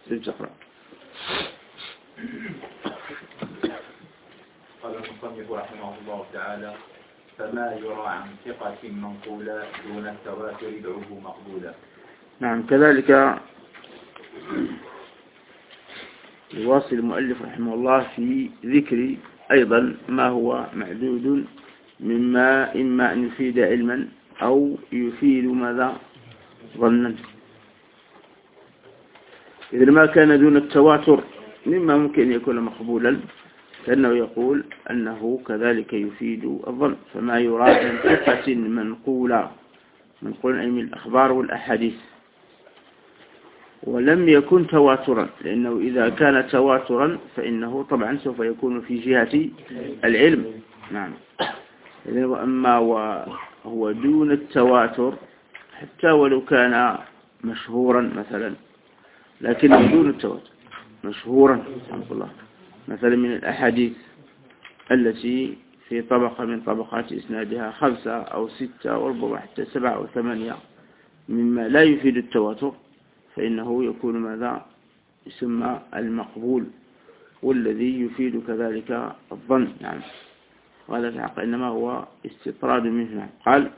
تقرأ. قال المصنف رحمه الله تعالى: فما يرى عن ثقة منقولة دون التواتر يدعوه مقبولا. نعم. كذلك يواصل المؤلف رحمه الله في ذكر أيضا ما هو معدود مما إما أن يفيد علما أو يفيد ماذا؟ ظنا. إذا ما كان دون التواتر مما ممكن أن يكون مقبولا، كأنه يقول أنه كذلك يفيد الظن. فما يراد من ثقة منقولة أي من الأخبار والأحاديث ولم يكن تواترا، لأنه إذا كان تواترا فإنه طبعا سوف يكون في جهة العلم. نعم. أما وهو دون التواتر حتى ولو كان مشهورا مثلا، لكنه دون التواتر مشهورا رحمه الله، مثلا من الأحاديث التي في طبقة من طبقات إسنادها 5 أو 6 وربما حتى 7 أو 8 مما لا يفيد التواتر، فإنه يكون ماذا؟ يسمى المقبول، والذي يفيد كذلك الظن. نعم. وهذا في الحق إنما هو استطراد منه. قال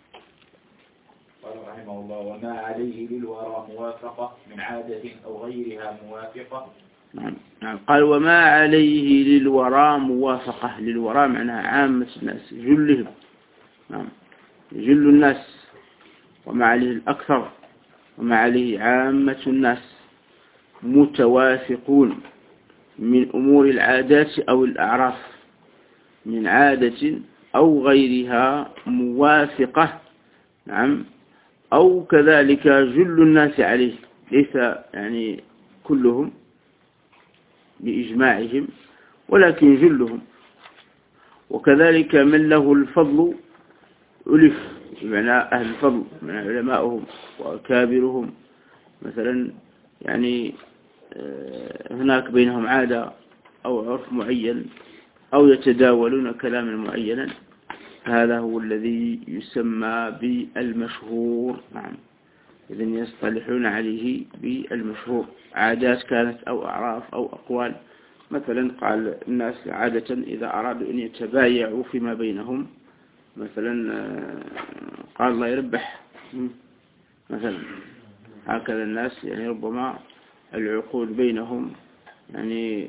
رحمه الله: وما عليه للورى موافقة من عادة أو غيرها موافقة. نعم. قال وما عليه للورى موافقة. للورى معناها عامة الناس، جلهم. نعم. جل الناس، وما عليه الأكثر، وما عليه عامة الناس متوافقون من أمور العادات أو الأعراف، من عادة أو غيرها موافقة. نعم. أو كذلك جل الناس عليه، ليس يعني كلهم بإجماعهم ولكن جلهم. وكذلك من له الفضل ألف، بمعنى أهل الفضل من علماؤهم وأكابرهم مثلا، يعني هناك بينهم عادة أو عرف معين أو يتداولون كلاما معينا، هذا هو الذي يسمى بالمشهور. نعم. إذن يصطلحون عليه بالمشهور، عادات كانت أو أعراف أو أقوال. مثلا قال الناس عادة إذا أرادوا أن يتبايعوا فيما بينهم، مثلا قال الله يربح مثلا، هكذا الناس يعني ربما العقود بينهم يعني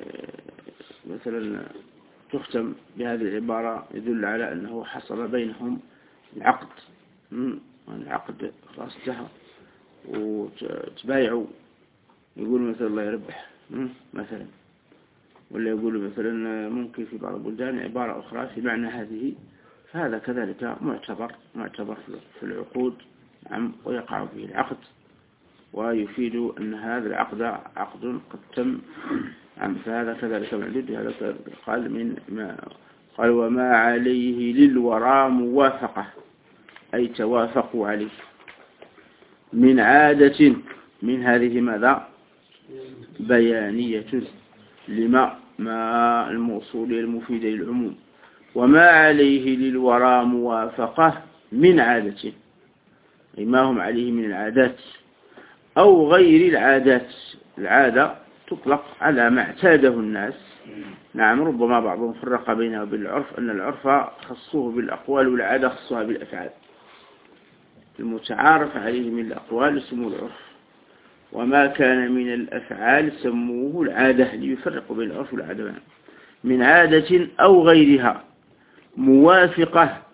مثلا تختم بهذه العبارة يدل على أنه حصل بينهم العقد، العقد خلاص انتهى وتبايعوا. يقول مثلا الله يربح مثلا، ولا يقول مثلا ممكن في بعض البلدان عبارة أخرى في معنى هذه، فهذا كذلك معتبر في العقود. نعم. ويقع فيه العقد ويفيد أن هذا العقد عقد قد تم. نعم. فهذا كذلك معدود. هذا قال وما عليه للورى موافقة، أي توافقوا عليه، من عادة، من هذه ماذا؟ بيانية لما الموصول المفيد للعموم. وما عليه للورى موافقة من عادة، أي ما هم عليه من العادات أو غير العادات. العادة تطلق على ما اعتاده الناس. نعم. ربما بعضهم فرق بينه وبين العرف، أن العرف خصوه بالأقوال والعادة خصوها بالأفعال. المتعارف عليه من الأقوال اسمه العرف، وما كان من الأفعال سموه العادة، ليفرقوا بين العرف والعادة. من عادة أو غيرها موافقة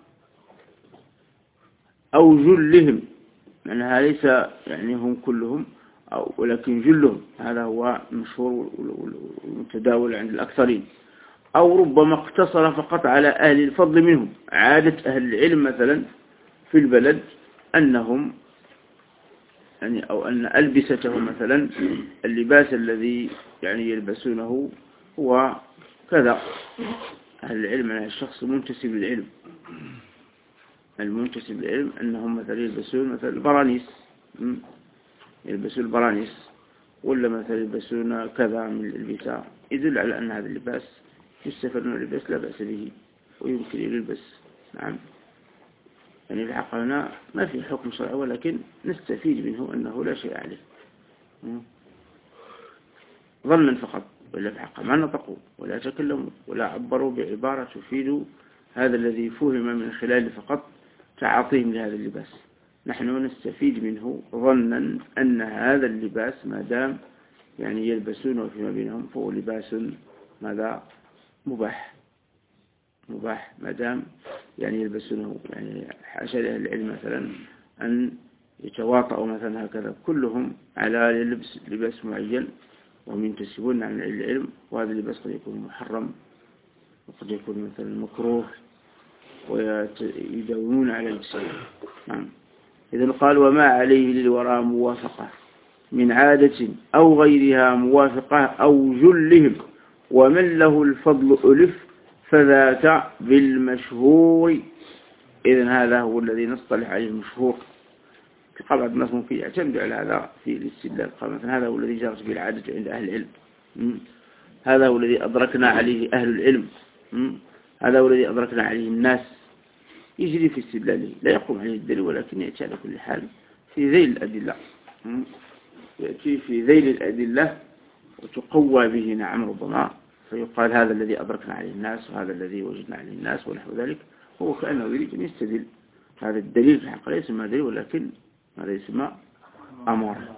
أو جلهم، معناها ليس يعني هم كلهم ولكن جلهم، هذا هو المشهور والمتداول عند الأكثرين. أو ربما اقتصر فقط على أهل الفضل منهم، عادة أهل العلم مثلا في البلد أنهم يعني أو أن ألبستهم مثلا اللباس الذي يعني يلبسونه هو كذا. أهل العلم يعني الشخص المنتسب للعلم، المنتسب للعلم أنهم مثلا يلبسون مثلا البرانيس، يلبسون البرانيس، ولا مثلا يلبسون كذا من الألبسة، يدل على أن هذا اللباس يستفاد من اللباس لا بأس به ويمكن يلبس. نعم. يعني في الحق هنا ما في حكم شرعي، ولكن نستفيد منه أنه لا شيء عليه. ظنا فقط، ولا في حق ما نطقوا ولا تكلموا ولا عبروا بعبارة تفيد هذا الذي فهم من خلال فقط تعاطيهم لهذا اللباس. نحن نستفيد منه ظنا أن هذا اللباس ما دام يعني يلبسونه فيما بينهم فهو لباس ماذا مباح ما دام يعني يلبسونه. يعني حاشا لأهل العلم مثلا أن يتواطؤوا مثلا هكذا كلهم على لباس معين وهم ينتسبون عن العلم، وهذا اللباس قد يكون محرم وقد يكون مثلا مكروه ويداومون على لبسه. نعم. إذن قال وما عليه للوراء موافقة من عادة أو غيرها موافقة أو جلهم، ومن له الفضل ألف فذاك بالمشهور. إذن هذا هو الذي نصطلح عليه المشهور. قال بعض الناس ممكن يعتمد على هذا في الاستدلال، قال مثلا هذا هو الذي جرت به العادة عند أهل العلم، هذا هو الذي أدركنا عليه أهل العلم، هذا هو الذي أدركنا عليه الناس. يجري في استدلاله لا يقوم عليه الدليل، ولكن يأتي على كل حال في ذيل الأدلة، يأتي في ذيل الأدلة وتقوى به نعم ربما، فيقال هذا الذي أدركنا عليه الناس وهذا الذي وجدنا عليه الناس ونحو ذلك. هو كأنه يريد أن يستدل. هذا الدليل في الحقيقة لا يسمى دليل، ولكن هذا يسمى أمار.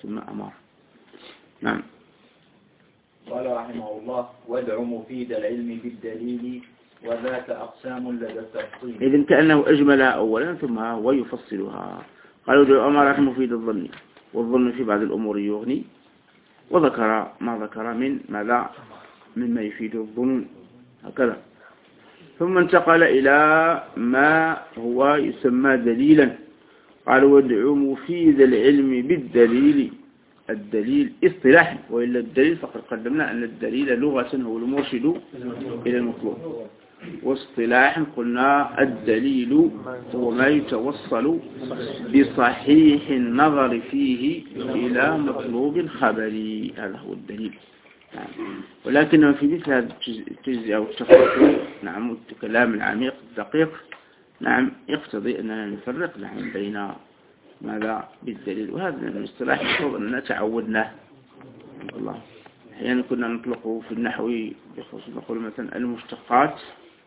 نعم. قال رحمه الله وادع مفيد العلم بالدليل وذاك أقسام لدى التفصيل. إذن كأنه أجملها أولا ثم هو يفصلها. قالوا ادع أمارات مفيد الظن، والظن في بعض الأمور يغني، وذكر ما ذكر من ماذا مما يفيد الظنون هكذا. ثم انتقل إلى ما هو يسمى دليلا. قالوا وادع مفيد العلم بالدليل. الدليل اصطلاح، وإلا الدليل فقد قدمنا أن الدليل لغة هو المرشد إلى المطلوب، واصطلاحا قلنا الدليل هو ما يتوصل بصحيح النظر فيه إلى مطلوب خبري، هذا هو الدليل. ولكن في مثل هذا التجزئة والتفصيل نعم الكلام العميق الدقيق نعم يقتضي أننا نفرق نعم بين ماذا بالدليل، وهذا الاصطلاح المفروض أننا تعودناه. الله أحيانا كنا نطلقه في النحو بخصوص نقول مثلا المشتقات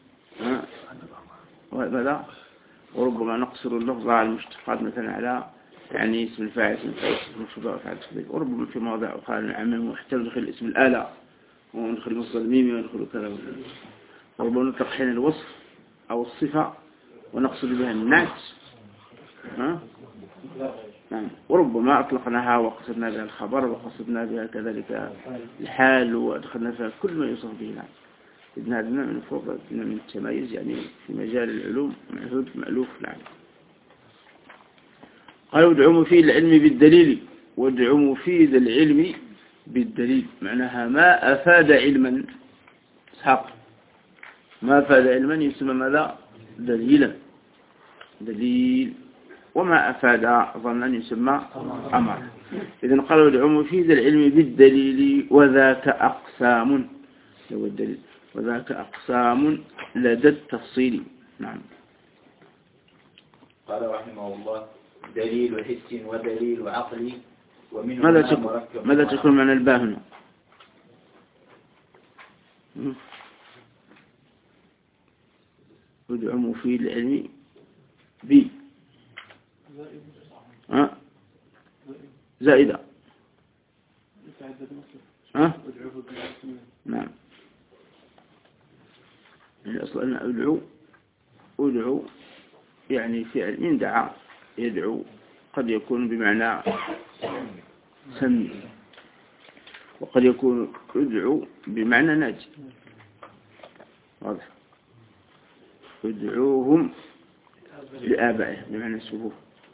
وهذا، وربما نقصر اللفظ على المشتقات مثلا على يعني اسم الفاعل اسم المفعول وفعل تقدير، وربما في مواضع أخرى نعمم ونحتاج ندخل اسم الآلة وندخل مصدر الميمي وندخل كذا، وربما نطلق حين الوصف أو الصفة ونقصد بها النعت نعم، وربما أطلقناها وقصدنا بها الخبر وقصدنا بها كذلك الحال وأدخلنا فيها كل ما يوصف به. نعم إذن هذا من الفروق من التميز يعني في مجال العلوم معهود مألوف. نعم. قالوا ادعوا مفيد العلم بالدليل. وادعوا مفيد العلم بالدليل معناها ما أفاد علما اسحاق، ما أفاد علما يسمى ماذا دليلا دليل، وما أفاد ظنا يسمى أمر. إذن قالوا ادعوا مفيد العلم بالدليل وذاك أقسام، هو الدليل وذاك أقسام لدى التفصيل. نعم. قال رحمه الله دليل حس ودليل عقلي ومنه ماذا تكون معنى الباء هنا؟ ادعوا مفيد العلم ب زائدة نعم. الأصل أن أدعو يعني فعل من دعا يدعو، قد يكون بمعنى سمي، وقد يكون أدعو بمعنى ناجي. واضح. ادعوهم لآبائهم بمعنى السبوه.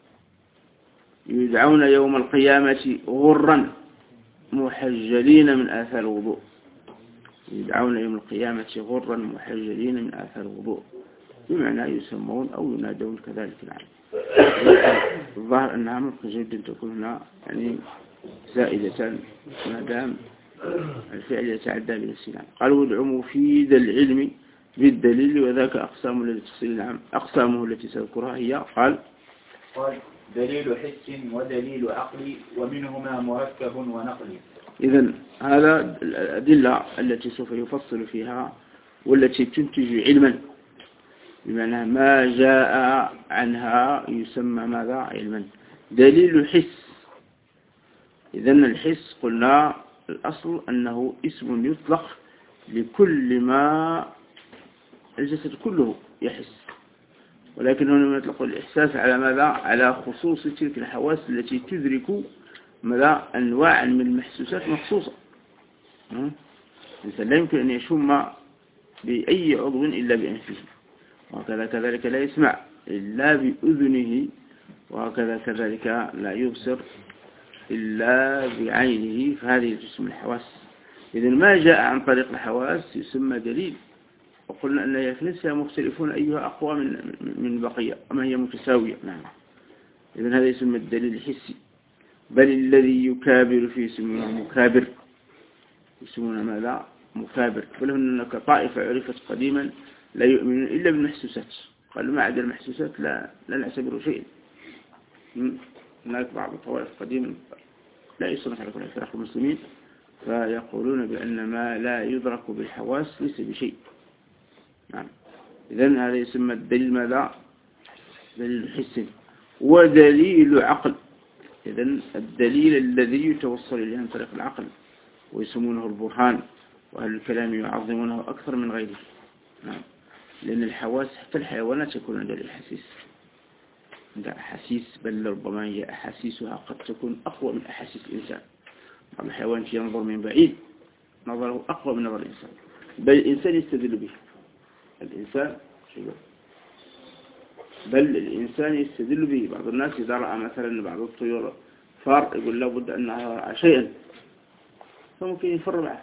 يدعون يوم القيامة غرا محجلين من آثار الوضوء. يدعون يوم القيامة غرا محجلين من آثار الوضوء بمعنى يسمون أو ينادون كذلك. العام الظاهر أنها ممكن جدا تكون هنا يعني زائدة ما دام الفعل يتعدى بالسلام. قالوا ادعوا مفيد العلم بالدليل وذاك أقسام التي تفصيل. نعم أقسامه التي سأذكرها هي قال دليل حس ودليل عقلي ومنهما مركب ونقلي. إذن هذا الأدلة التي سوف يفصل فيها والتي تنتج علما، بمعنى ما جاء عنها يسمى ماذا؟ علما. دليل الحس، إذن الحس قلنا الأصل أنه اسم يطلق لكل ما الجسد كله يحس، ولكن هنا يطلق الإحساس على ماذا؟ على خصوص تلك الحواس التي تدرك ماذا؟ أنواع من المحسوسات مخصوصة. الإنسان لا يمكن أن يشم بأي عضو إلا بأنفه، وهكذا كذلك لا يسمع إلا بأذنه، وهكذا كذلك لا يبصر إلا بعينه، فهذه تسمى الحواس. إذن ما جاء عن طريق الحواس يسمى دليل، وقلنا أن في نفسها مختلفون أيها أقوى من البقية، أما هي متساوية. نعم. إذن هذا يسمى الدليل الحسي. بل الذي يكابر في يسمونه مكابر، يسمونه ماذا؟ مكابر. بل هناك طائفة عرفت قديما لا يؤمنون إلا بالمحسوسات، قالوا ما عدا المحسوسات لا نعتبره شيء. هناك بعض الطوائف قديما لا يصنف على كل فرق المسلمين، فيقولون بأن ما لا يدرك بالحواس ليس بشيء. نعم. إذن هذا يسمى الدليل ماذا؟ دليل حسي. ودليل عقل، إذن الدليل الذي يتوصل إليه عن طريق العقل، ويسمونه البرهان، وأهل الكلام يعظمونه أكثر من غيره. نعم. لأن الحواس حتى الحيوانات يكون عندها الأحاسيس، عندها أحاسيس، بل ربما هي أحاسيسها قد تكون أقوى من أحاسيس الإنسان. بعض الحيوانات ينظر من بعيد نظره أقوى من نظر الإنسان، بل الإنسان يستدل به. بل الإنسان يستدل به. بعض الناس إذا رأى مثلا بعض الطيور فار يقول لابد أنها رأى شيئا، فممكن يفر معه.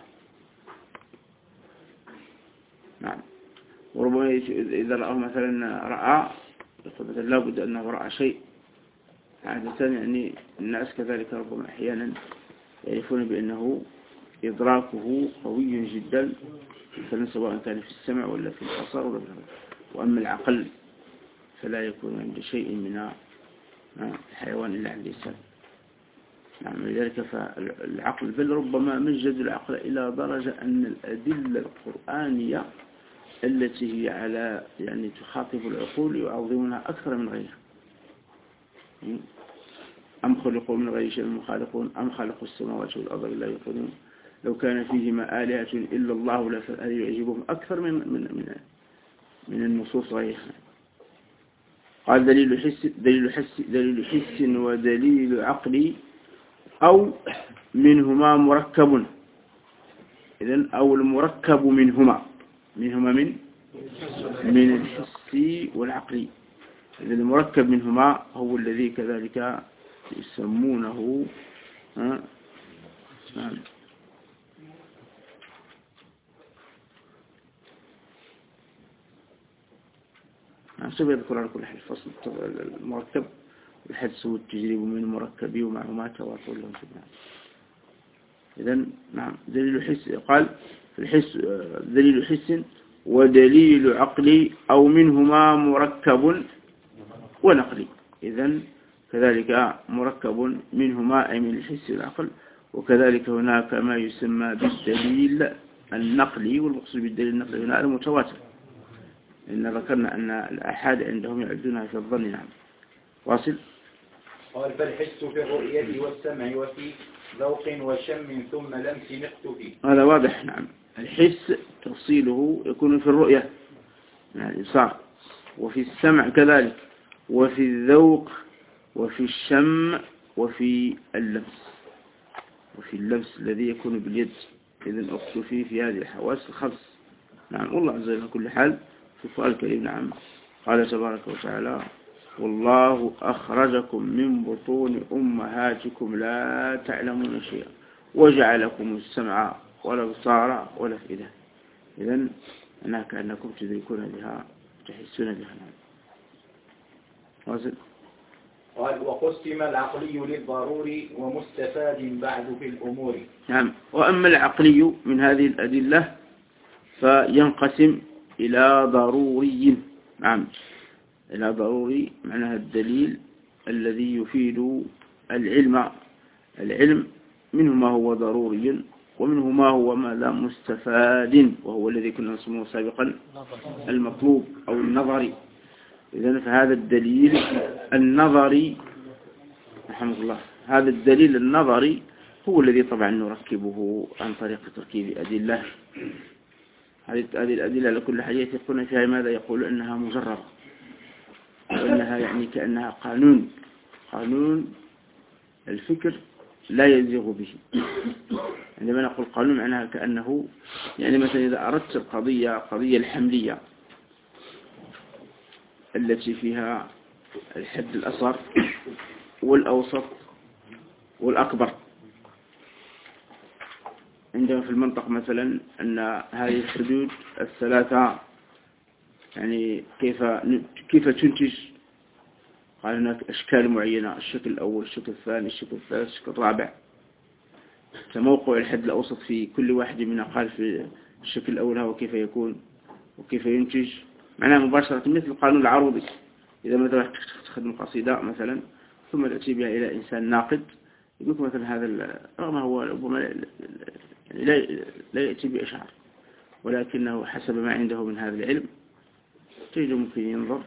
نعم. وربما إذا رأى مثلا مثلا لابد أنه رأى شيء. عادة يعني الناس كذلك ربما أحيانا يعرفون بأنه إدراكه قوي جدا، سواء كان في السمع ولا في البصر ولا في الغير. وأما العقل فلا يكون عند شيء من الحيوان إلا عند الإنسان. نعم. لذلك فالعقل بل ربما مجد العقل إلى درجة أن الأدلة القرآنية التي هي على يعني تخاطب العقول يعظمونها أكثر من غيرها. أم خلقوا من غير شيء خالقون أم خلقوا السماوات والأرض لا يوقنون لو كان فيهما آلهة إلا الله لفعل يعجبهم أكثر من النصوص غيرها. قال دليل حس ودليل عقلي أو منهما مركب. إذن أو المركب منهما من الحسي والعقلي. إذن المركب منهما هو الذي كذلك يسمونه سوف يذكر على كل حال الفصل المركب الحدس والتجريب من مركبي ومعهما تواصل لهم سبحانه. إذن نعم. دليل حس قال في الحس دليل حس ودليل عقلي أو منهما مركب ونقلي. إذن كذلك مركب منهما أي من الحس والعقل، وكذلك هناك ما يسمى بالدليل النقلي، والمقصود بالدليل النقلي هنا المتواتر، إن ذكرنا أن الأحاد عندهم يعدونها في الظن. نعم. واصل. قال فالحس في الرؤية والسمع وفي ذوق وشم ثم لمس نقت. هذا واضح. نعم. الحس تفصيله يكون في الرؤية يعني الإبصار، وفي السمع كذلك، وفي الذوق، وفي الشم، وفي اللمس الذي يكون باليد. إذن أقصد في هذه الحواس الخمس. نعم. والله عز وجل كل حال في القرآن الكريم. نعم. قال تبارك وتعالى والله أخرجكم من بطون أمهاتكم لا تعلمون شيئا وجعلكم السمع والأبصار والأفئدة. إذن هناك أنكم تدركون بها تحسون بها. واصل. قال وقسم العقلي للضروري ومستفاد بعد في الأمور. نعم. وأما العقلي من هذه الأدلة فينقسم إلى ضروري. نعم. إلى ضروري معناها الدليل الذي يفيد العلم منه ما هو ضروري ومنه ما هو ما لا مستفاد، وهو الذي كنا نسميه سابقا المطلوب أو النظري. إذن فهذا الدليل النظري رحمه الله، هذا الدليل النظري هو الذي طبعا نركبه عن طريق تركيب أدلة. هذه الأدلة لكل حاجة يقولون فيها ماذا؟ يقول أنها مجربة، وأنها يعني كأنها قانون الفكر لا يزيغ به. عندما نقول قانون معناها كأنه يعني مثلا إذا أردت قضية الحملية التي فيها الحد الأصغر والأوسط والأكبر، عندما في المنطق مثلا أن هذه الحدود الثلاثة يعني كيف تنتج؟ قال هناك أشكال معينة، الشكل الأول، الشكل الثاني، الشكل الثالث، الشكل الرابع. فموقع الحد الأوسط في كل واحد منا قال في الشكل الأول هو كيف يكون وكيف ينتج. معناها مباشرة مثل القانون العروضي. إذا مثلا تخدم قصيدة مثلا ثم تأتي بها إلى إنسان ناقد يقول مثلا هذا رغم هو ربما لا يأتي بأشعار، ولكنه حسب ما عنده من هذا العلم تجد ممكن ينظر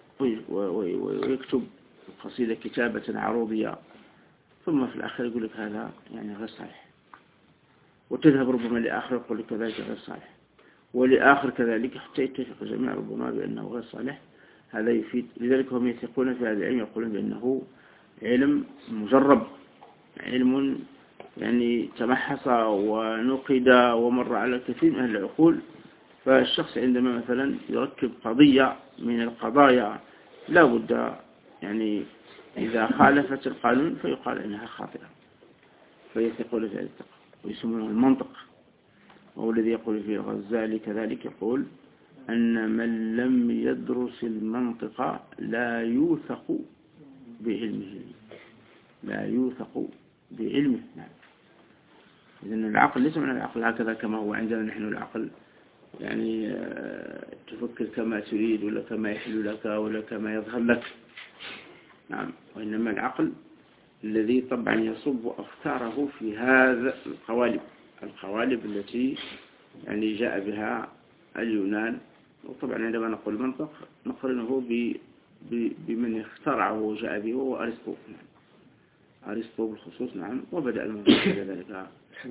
ويكتب قصيدة كتابة عروضية، ثم في الآخر يقول لك هذا يعني غير صحيح، وتذهب ربما لآخر يقول لك كذلك غير صحيح، ولآخر كذلك حتى يتفق الجميع ربما بأنه غير صالح. هذا يفيد. لذلك هم يثقون في هذا العلم، يقولون بأنه علم مجرب، علم يعني تمحص ونقد ومر على كثير من أهل العقول. فالشخص عندما مثلا يركب قضية من القضايا لا بد يعني إذا خالفت القانون فيقال إنها خاطئة، فيثقون في هذا ويسمونه المنطق. وهو الذي يقول فيه الغزالي كذلك، يقول أن من لم يدرس المنطق لا يوثق بعلمه، لا يوثق بعلمه. نعم. إذن العقل ليس من العقل هكذا كما هو عندنا نحن العقل يعني تفكر كما تريد ولا كما يحل لك ولا كما يظهر لك. نعم. وإنما العقل الذي طبعا يصب أفكاره في هذا القوالب التي يعني جاء بها اليونان. وطبعا عندما نقول منطق نقرنه بمن اخترعه وجاء به هو أرسطو. أرسطو بالخصوص. نعم. وبدأ المنطق ذلك.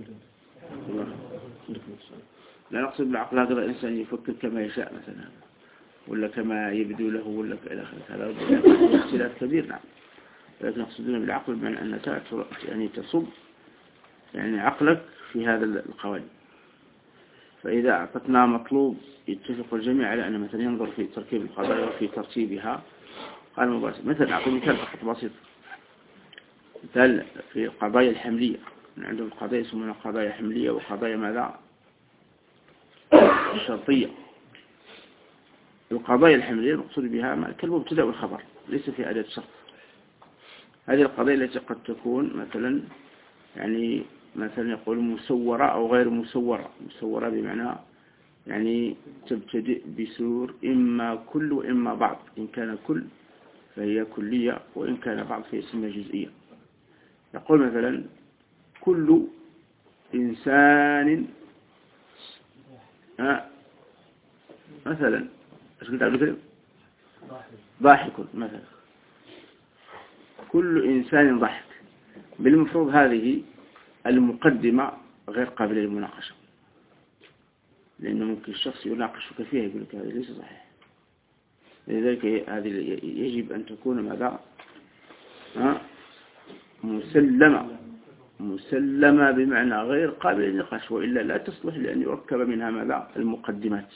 لا نقصد بالعقل هكذا إنسان يفكر كما يشاء مثلا ولا كما يبدو له ولا إلى آخره، هذا اختلاف كبير. نعم. لكن نقصدون بالعقل بمعنى أنك يعني تصب يعني عقلك في هذا القوالب. فإذا أعطتنا مطلوب يتفق الجميع على أن مثلا ينظر في تركيب القضايا وفي ترتيبها. قال مباشر مثلا أعطي مثال فقط بسيط، مثال في القضايا الحملية. عندهم قضايا يسمونها قضايا حملية وقضايا ماذا شرطية. القضايا الحملية المقصود بها كالمبتدأ والخبر ليس في أداة شرط. هذه القضايا التي قد تكون مثلا يعني مثلا يقول مسورة أو غير مسورة. مسورة بمعنى يعني تبتدئ بسور إما كل وإما بعض. إن كان كل فهي كلية، وإن كان بعض فهي اسمها جزئية. يقول مثلا كل إنسان مثلا ايش قلت عبد الكريم؟ ضاحك مثلا. كل إنسان ضحك. بالمفروض هذه المقدمة غير قابلة للمناقشة، لأنه ممكن الشخص يناقشك فيها يقول لك هذا ليس صحيح. لذلك هذه يجب أن تكون ماذا مسلمة بمعنى غير قابلة للنقاش، وإلا لا تصلح لأن يركب منها ماذا المقدمات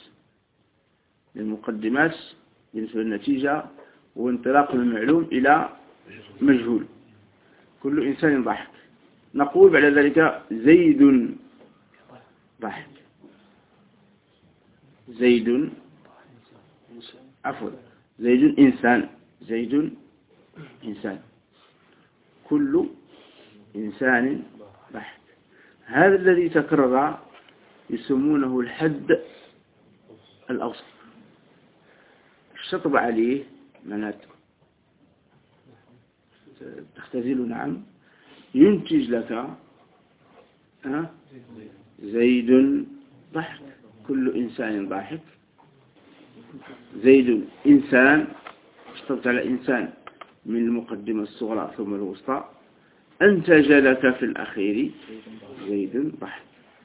بالنسبة للنتيجة وانطلاق من المعلوم إلى مجهول. كل إنسان ضحك. نقول بعد ذلك زيد ضحك. زيد إنسان. كل إنسان ضحك. هذا الذي تكرر يسمونه الحد الأوسط. الشطب عليه معناته تختزل. نعم. ينتج لك زيد ضحك، كل إنسان ضاحك. زيد إنسان، اشترط على إنسان من المقدمة الصغرى ثم الوسطى. أنتج لك في الأخير زيد ضحك.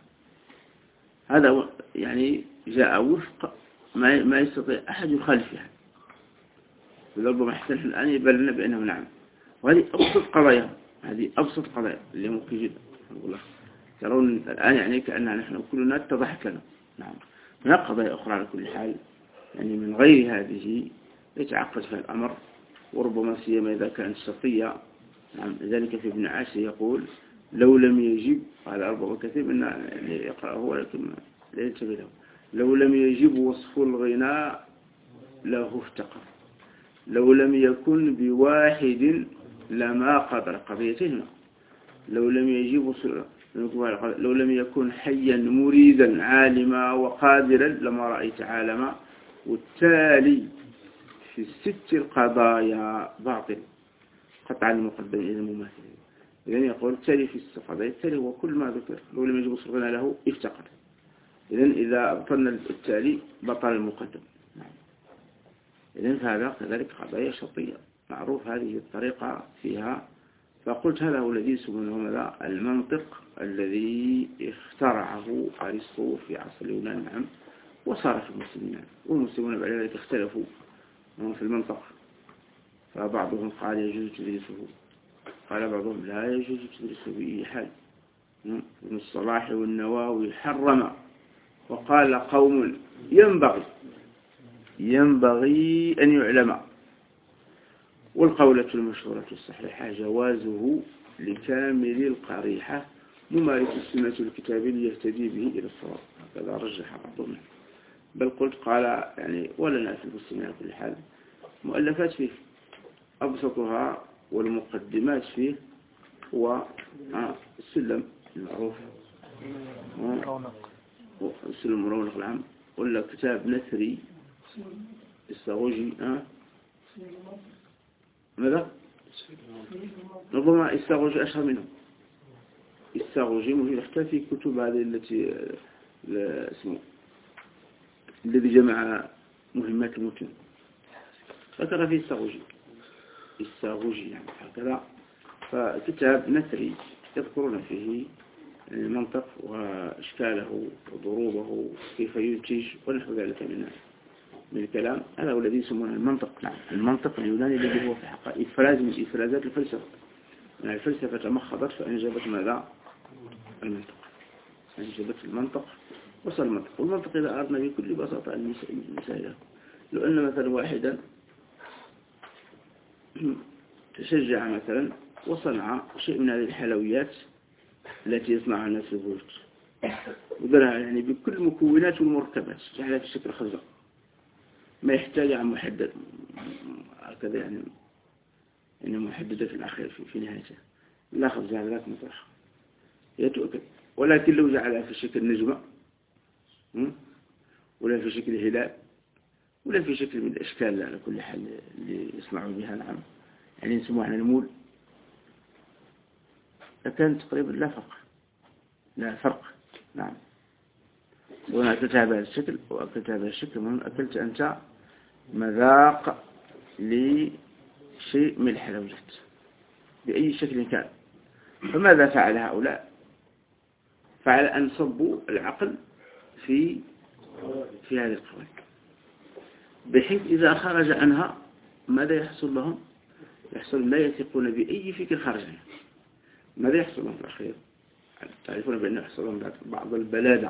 هذا يعني جاء وفق ما يستطيع أحد يخالفها. ربما احتلف الآن يبلغنا بأنه نعم. وهذه أبسط قضايا، هذه أبسط قضايا اللي ممكن جدا. ترون الآن يعني كأننا نحن كلنا اتضحك لنا. نعم. هناك قضايا أخرى على كل حال يعني من غير هذه يتعقد فيها الأمر، وربما سيما إذا كانت شرطية. نعم. لذلك في ابن عاشر يقول لو لم يجب، قال ربما كثير منا يقرأه ولكن لا ينتبه له، لو لم يجب وصف الغناء له افتقر، لو لم يكن بواحد لما قدر. قضيتين، لو لم يجب لو لم يكن حيا مريدا عالما وقادرا لما رأيت عالما. والتالي في الست القضايا باطل قطعا المقدم إلى المماثل. إذن يقول التالي في الست القضايا، التالي هو كل ما ذكر، لو لم يجب صرفنا له افتقر. إذن إذا أبطلنا التالي بطل المقدم. إذن هذا كذلك قضايا شرطية معروف هذه الطريقة فيها. فقلت هذا هو الذي يسمونه ماذا؟ المنطق الذي اخترعه أرسطو في عصر اليونان. نعم. وصار في المسلمين، والمسلمون بعد ذلك اختلفوا في المنطق، فبعضهم قال يجوز تدريسه، قال بعضهم لا يجوز تدريسه بأي حال. ابن الصلاح والنواوي حرم، وقال قوم ينبغي أن يعلم. والقولة المشهورة الصحيحة جوازه لكامل القريحة ممارس السنة الكتاب ليهتدي به إلى الصواب. هكذا رجح بعضهم. بل قلت قال يعني ولنا في المسلمين على كل حال مؤلفات فيه، أبسطها والمقدمات فيه هو السلم المعروف، السلم المرونق العام، ولا كتاب نثري الساغوجي. ماذا؟ ربما الساغوجي أشهر منه. الساغوجي موجود حتى في كتب هذه التي اسمه الذي جمع مهمات المتن، ذكر فيه الساغوجي يعني هكذا. فكتاب نثري يذكرون فيه المنطق وإشكاله وضروبه كيف ينتج ونحو ذلك من الكلام. هذا هو الذي يسمونه المنطق. نعم. المنطق اليوناني الذي هو في حقيقة إفراز من إفرازات الفلسفة. يعني الفلسفة تمخضت فأنجبت ماذا؟ المنطق. أنجبت المنطق وصل المنطق. والمنطق إذا أردنا بكل بساطة المسائل، لو أن مثلا واحدا تشجع مثلا وصنع شيء من هذه الحلويات التي يصنعها الناس في البيوت، ودرها يعني بكل مكونات والمركبات، جعلها في شكل خزر، ما يحتاج عن محدد هكذا يعني محددة في الأخير في نهايته. لا خبز على ذات مطرح يتؤكل. ولكن لو جعلها في شكل نجمة ولا في شكل هلال ولا في شكل من الأشكال على كل حال اللي يصنعوا بها. نعم. يعني نسموها عن المول، لكن تقريبا لا فرق. نعم. سواء أكلتها بهذا الشكل أو أكلتها بهذا الشكل، المهم أكلت أنت مذاق لشيء من الحلويات بأي شكل كان. فماذا فعل هؤلاء؟ فعل أن صبوا العقل في هذه القوانين، بحيث إذا خرج عنها ماذا يحصل لهم؟ يحصل لا يثقون بأي فكر خارج عنها. ماذا يحصل لهم في الأخير؟ تعرفون بأنه يحصل لهم بعض البلادة،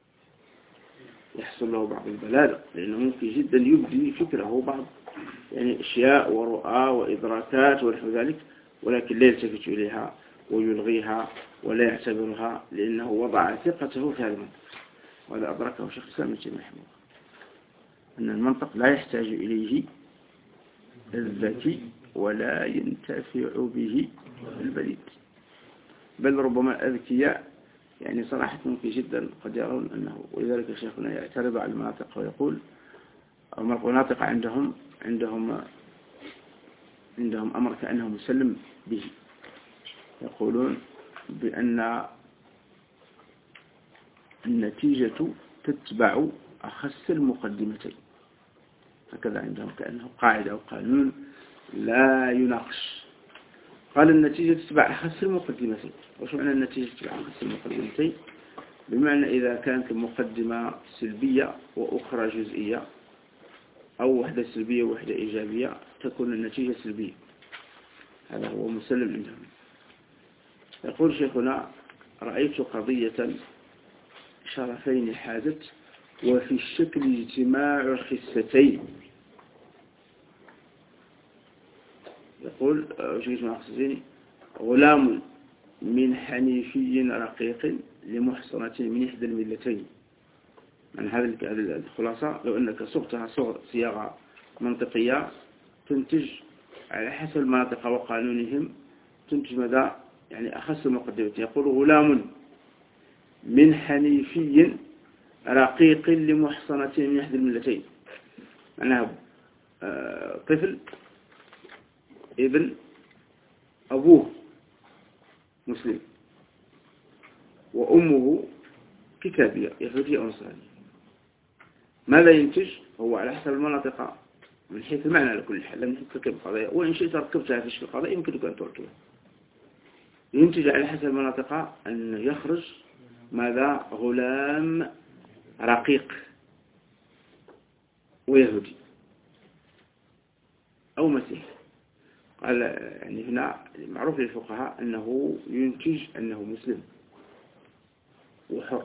يحصل له بعض البلادة، لأنه ممكن جدا يبدي فكره بعض يعني أشياء ورؤى وإدراكات ونحو ذلك، ولكن لا يلتفت إليها ويلغيها ولا يعتبرها، لأنه وضع ثقته في هذا المنطق. وهذا أدركه شيخ الإسلام ابن تيمية رحمه الله، أن المنطق لا يحتاج إليه الذكي ولا ينتفع به البليد، بل ربما أذكياء يعني صراحة ممكن جدا قد يرون أنه. ولذلك شيخنا يعترض على المناطق ويقول المناطق عندهم أمر كأنه مسلم به. يقولون بأن النتيجة تتبع أخس المقدمتين. هكذا عندهم كأنه قاعدة أو قانون لا يناقش. قال النتيجة تتبع أخس المقدمتين. وش معنى النتيجة تتبع أخس المقدمتين؟ بمعنى إذا كانت المقدمة سلبية وأخرى جزئية، أو وحدة سلبية ووحدة إيجابية، تكون النتيجة سلبية. هذا هو مسلم عندهم. يقول شيخنا: رأيت قضية شرفين حازت وفي الشكل اجتماع الخستين. يقول غلام من حنيفي رقيق لمحصنة من إحدى الملتين. من هذه الخلاصة لو أنك صغتها صياغة منطقية تنتج على حسب المناطق وقانونهم، تنتج ماذا؟ يعني أخص المقدمة. يقول غلام من حنيفي رقيق لمحصنة من إحدى الملتين، معناها طفل ابن أبوه مسلم وأمه كتابية يهودية أو نصرانية. ماذا ينتج؟ هو على حسب المناطق من حيث المعنى على كل حال. لم تركب قضية، وإن شئت ركبتها في القضية يمكنك أن تركبها. ينتج على حسب المناطق أن يخرج ماذا؟ غلام رقيق ويهودي أو مسيحي. قال يعني هنا معروف للفقهاء أنه ينتج أنه مسلم وحر.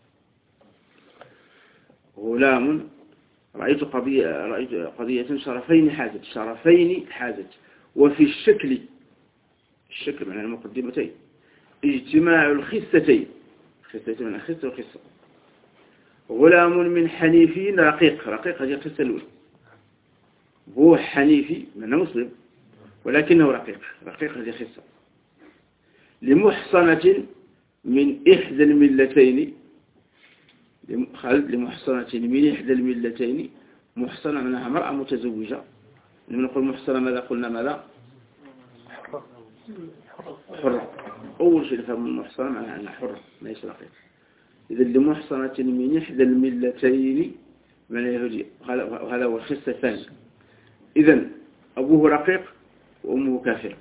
غلام رأيت قضية شرفين حازت وفي الشكل معنى المقدمتين اجتماع الخستين من الخست والخصة. غلام من حنيفي رقيق هذه الخصة الأولى. هو حنيفي من مسلم ولكنه رقيق هذه خصة. لمحصنة من إحدى الملتين، لمحصنة من إحدى الملتين. محصنة منها مرأة متزوجة. لما نقول محصنة ماذا قلنا؟ ماذا؟ حرة. أول شيء نفهم المحصنة معناها أنها حرة ليس رقيق. إذا لمحصنة من إحدى الملتين من اليهودية، هذا هو الخصة الثاني. إذن أبوه رقيق وأمه كافرة.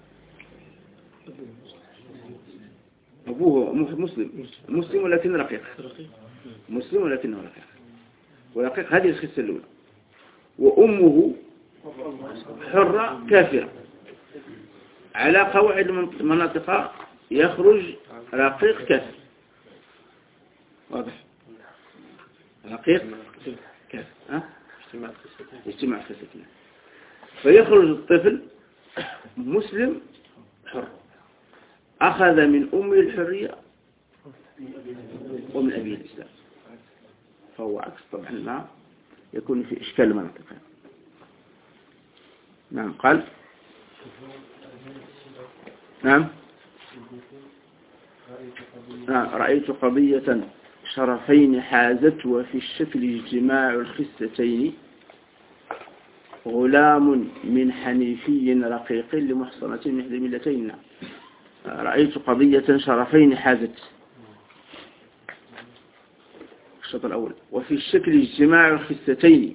أبوه مسلم ولكن رقيق. مسلم ولكنه رقيق. ورقيق هذه الخصة الأولى. وأمه حرة كافرة. على قواعد المناطق يخرج رقيق كافر. واضح؟ رقيق كافر. اجتماع الخصتين. فيخرج الطفل مسلم حر، أخذ من أمه الحرية ومن أبيه الإسلام، فهو عكس طبعا ما يكون في إشكال مناطق. نعم. قال نعم رأيت قضية شرفين حازت وفي الشكل اجتماع الخستين. غلام من حنيفي رقيق لمحصنة من إحدى الملتين. رأيت قضية شرفين حازت الشطر الأول. وفي الشكل اجتماع الخستين.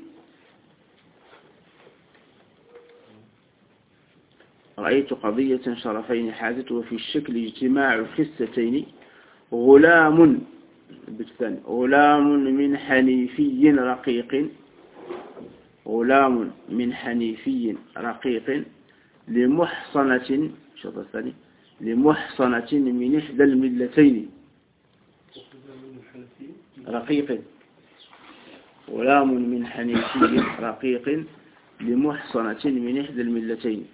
رأيت قضية شرفين حازت وفي الشكل اجتماع الخستين. غلام من حنيفي رقيق. غلام من حنيفي رقيق لمحصنة الشطر الثاني لمحصنة من إحدى الملتين. رقيق. غلام من حنيفي رقيق لمحصنة من إحدى الملتين.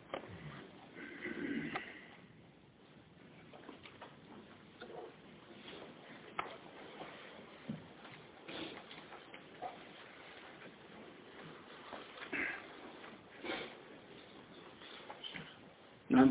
نعم.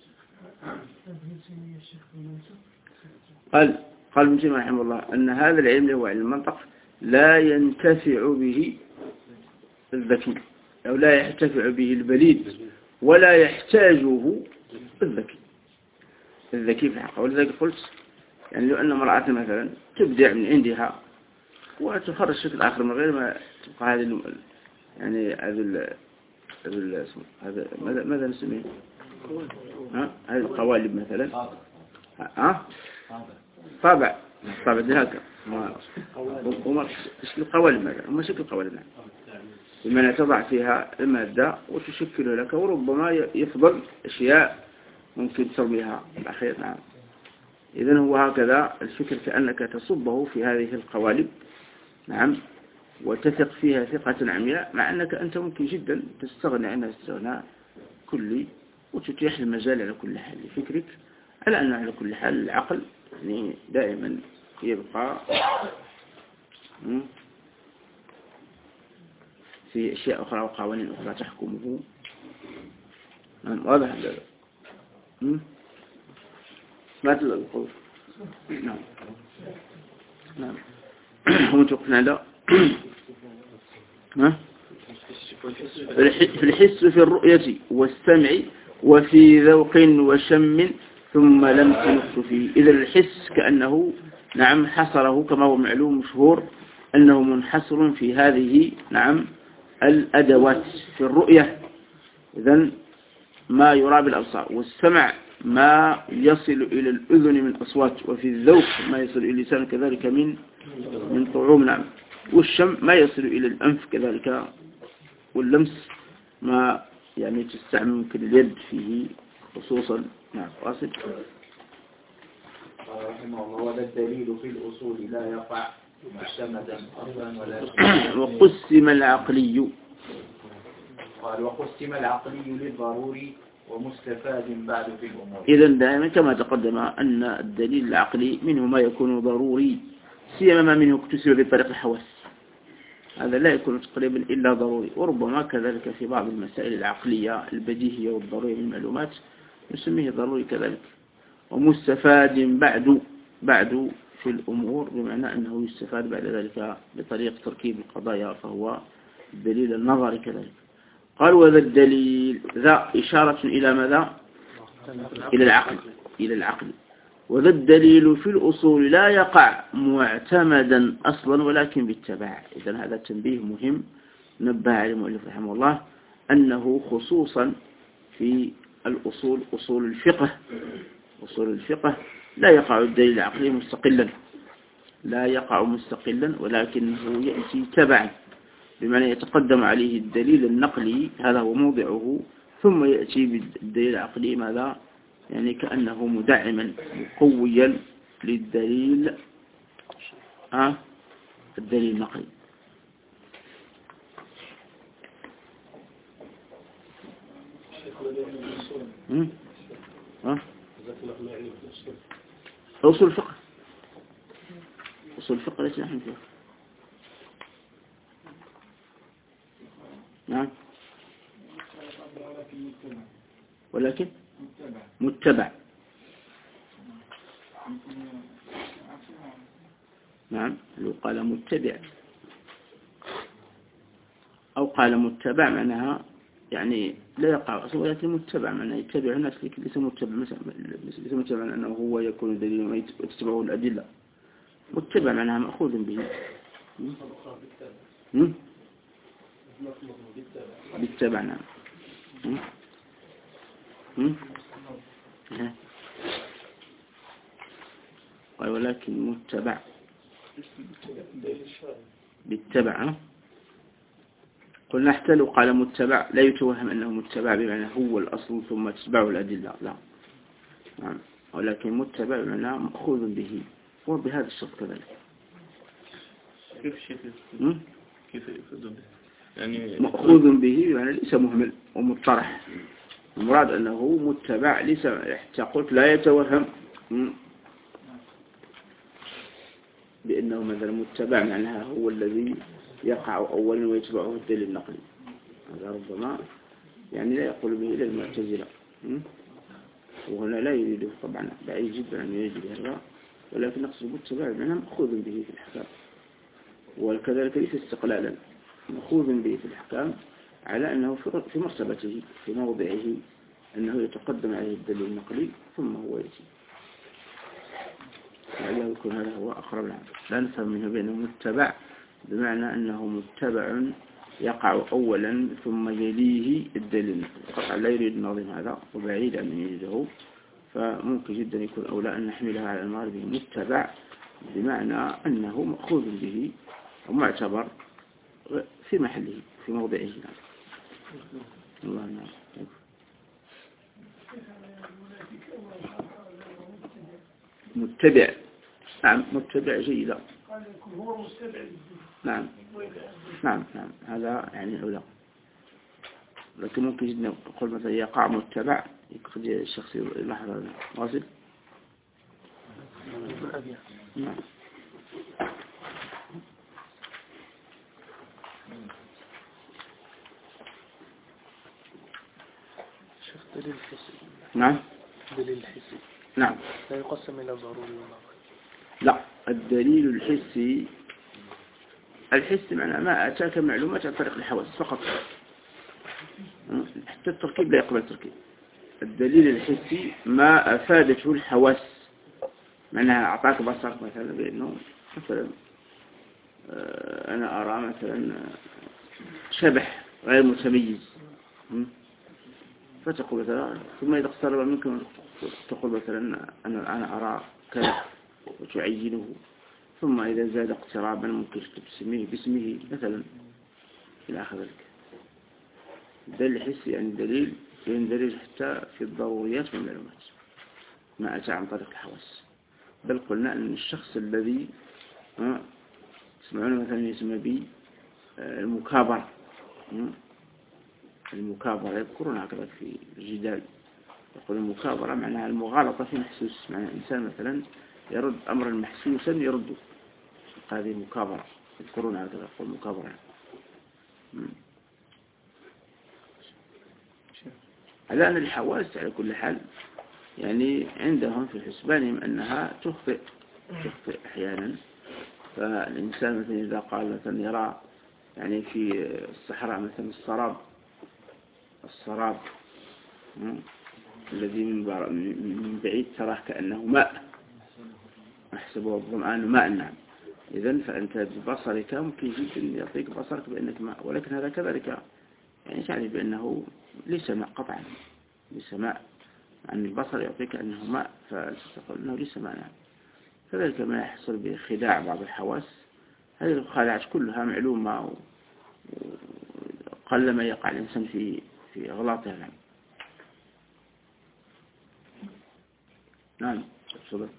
قال ابن تيمية رحمه الله أن هذا العلم هو علم المنطق لا ينتفع به الذكي، أو لا يحتفع به البليد، ولا يحتاجه الذكي في الحقيقة. ولذلك قلت يعني لو أن امرأة مثلا تبدع من عندها وتخرج شكل آخر من غير ما تبقى هذه يعني هذا ماذا نسميه؟ هذه القوالب مثلا طابع ذهك هم شكل قوالب مثلا هم شكل قوالب بمعنى تضع فيها المادة وتشكله لك وربما يفضل أشياء ممكن ترميها الأخير. نعم. إذن هو هكذا الفكر كأنك تصبه في هذه القوالب. نعم. وتثق فيها ثقة عمياء مع أنك أنت ممكن جدا تستغنى عنها استغناء كلي وتتيح المجال على كل حال لفكرك على أنه على كل حال العقل يعني دائما يبقى في أشياء أخرى وقوانين أخرى تحكمه. واضح هذا؟ ما تلقى القول. نعم. هم توقفنا لا في الحس في الرؤية والسمع وفي ذوق وشم ثم لم تنقص فيه. إذا الحس كأنه نعم حصره كما هو معلوم مشهور أنه منحصر في هذه نعم الأدوات. في الرؤية إذن ما يرى بالأبصار، والسمع ما يصل إلى الأذن من أصوات، وفي الذوق ما يصل إلى اللسان كذلك من طعوم. نعم. والشم ما يصل إلى الأنف كذلك، واللمس ما يعني تستعمل ممكن اليد فيه خصوصا. نعم. واصل. رحمه الله. وهذا الدليل في الأصول لا يقع معتمدا أصلا ولا وقسم العقلي. قال وقسم العقلي للضروري ومستفاد بعد في الأمور. إذن دائما كما تقدم أن الدليل العقلي منه ما يكون ضروري سيما ما منه اكتسب بطريق الحواس، هذا لا يكون تقريبا إلا ضروري. وربما كذلك في بعض المسائل العقلية البديهية والضرورية من المعلومات نسميه ضروري كذلك. ومستفاد بعد في الأمور بمعنى أنه يستفاد بعد ذلك بطريق تركيب القضايا، فهو الدليل النظري كذلك. قال وذا الدليل ذا إشارة إلى ماذا؟ إلى العقل. وذا الدليل في الأصول لا يقع معتمدا أصلا ولكن بالتبع. إذن هذا تنبيه مهم نبه عليه المؤلف رحمه الله أنه خصوصا في الأصول أصول الفقه لا يقع الدليل العقلي مستقلا، لا يقع مستقلا ولكنه يأتي تبعا، بمعنى يتقدم عليه الدليل النقلي هذا هو موضعه، ثم يأتي بالدليل العقلي ماذا؟ يعني كأنه مدعما مقويا للدليل الدليل النقلي. أصول الفقه ليس نحن فيها. نعم. ولكن متبع. نعم. لو قال متبع أو قال متبع معناها يعني لا يقع أصلا، ولكن متبع معناه يتبع الناس، لكن ليس متبع أنه هو يكون دليل ويتبعه الأدلة. متبع معناها مأخوذ به. بالتبع. نعم. ولكن متبع بالتبع. قلنا حتى لو قال متبع لا يتوهم أنه متبع بمعنى هو الأصل ثم تتبعه الأدلة، لا. نعم. ولكن متبع بمعنى مأخوذ به، وبهذا الشرط كذلك. كيف يفضل يعني مأخوذ به يعني ليس مهمل ومطرح، المراد أنه متبع ليس حتى قلت لا يتوهم بأنه مثلا متبع معناها هو الذي يقع أولا ويتبعه الدليل النقلي، هذا ربما يعني لا يقول به إلى المعتزلة، وهنا لا يريده طبعا بعيد جدا أن يريد هذا، ولكن نقصد متبع معناها مأخوذ به في الحكام، وكذلك ليس استقلالا، مأخوذ به في الحكام على أنه في مرتبته في موضعه أنه يتقدم عليه الدليل النقلي ثم هو يأتي. لعله يكون هذا هو أقرب العام. لا نفهم منه بأنه متبع بمعنى أنه متبع يقع أولا ثم يليه الدليل. قطعا لا يريد الناظم هذا وبعيد أن يجده، فممكن جدا يكون أولى أن نحملها على المغرب متبع بمعنى أنه مأخوذ به ومعتبر في محله في موضعه. الله نعم. متبع. نعم متبع جيدا. نعم نعم نعم هذا يعني أولى. لكن ممكن جدا نقول مثلا يقع متبع يقصد الشخص يلاحظ هذا واصل. نعم دليل الحسي. نعم دليل الحسي. نعم لا يقسم إلى ضروري ونظري. لا الدليل الحسي الحس معناه ما أتاك معلومات عن طريق الحواس فقط، حتى التركيب لا يقبل التركيب. الدليل الحسي ما أفادته الحواس، معناها أعطاك بصرك مثلا بأنه مثلا أنا أرى مثلا شبح غير متميز، فتقول مثلا ثم إذا اقترب منك تقول مثلا أنا أرى كذا وتعينه، ثم إذا زاد اقترابا ممكن تسميه باسمه مثلا إلى آخر ذلك. الدليل الحسي يعني دليل يندرج حتى في الضروريات والمعلومات ما أتى عن طريق الحواس. بل قلنا أن الشخص الذي تسمعون مثلا يسمى به المكابرة، المكابرة يذكرون هكذا في الجدال، يقول المكابرة معناها المغالطة في محسوس، معنى إنسان مثلا يرد أمرا محسوسا يرده، هذه مكابرة يذكرون هكذا، يقول مكابرة. الآن الحواس على كل حال يعني عندهم في حسبانهم أنها تخطئ أحيانا. فالإنسان مثلا إذا قال مثلا يرى يعني في الصحراء مثلا السراب الذي من بعيد تراه كأنه ماء، أحسبه الظمآن ماء. نعم إذن فأنت ببصرك ممكن جدا يعطيك بصرك بأنك ماء، ولكن هذا كذلك يعني تعني بأنه ليس ماء قطعا، ليس ماء، عن البصر يعطيك أنه ماء فتقول أنه ليس ماء. نعم كذلك ما يحصل بخداع بعض الحواس، هذه الخداعات كلها معلومة وقل ما يقع الإنسان في أغلاطها. نعم نعم تفضل.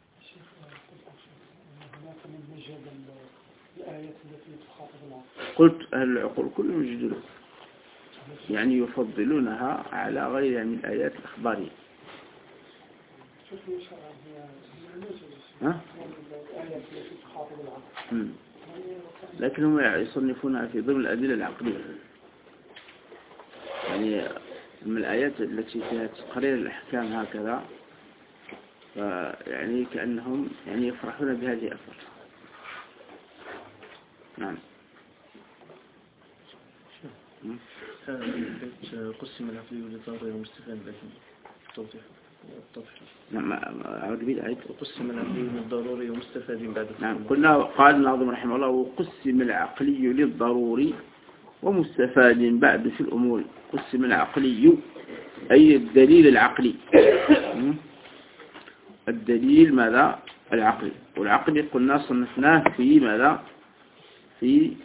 قلت أهل العقول كلهم يجدون يعني يفضلونها على غيرها من الآيات الأخبارية. لكنهم يصنفونها في ضمن الأدلة العقلية، يعني من الآيات التي فيها تقرير الأحكام هكذا، يعني كأنهم يعني يفرحون بهذه أكثر. نعم قسم العقلي والإطار والمستفاد لكن توضيح. نعم أعود بالآية وقسم العقلي للضروري ومستفاد بعد. نعم قلنا قال الناظم رحمه الله وقسم العقلي للضروري ومستفاد بعد في الأمور. قسم العقلي أي الدليل العقلي، الدليل ماذا العقلي، والعقلي قلنا صنفناه في ماذا في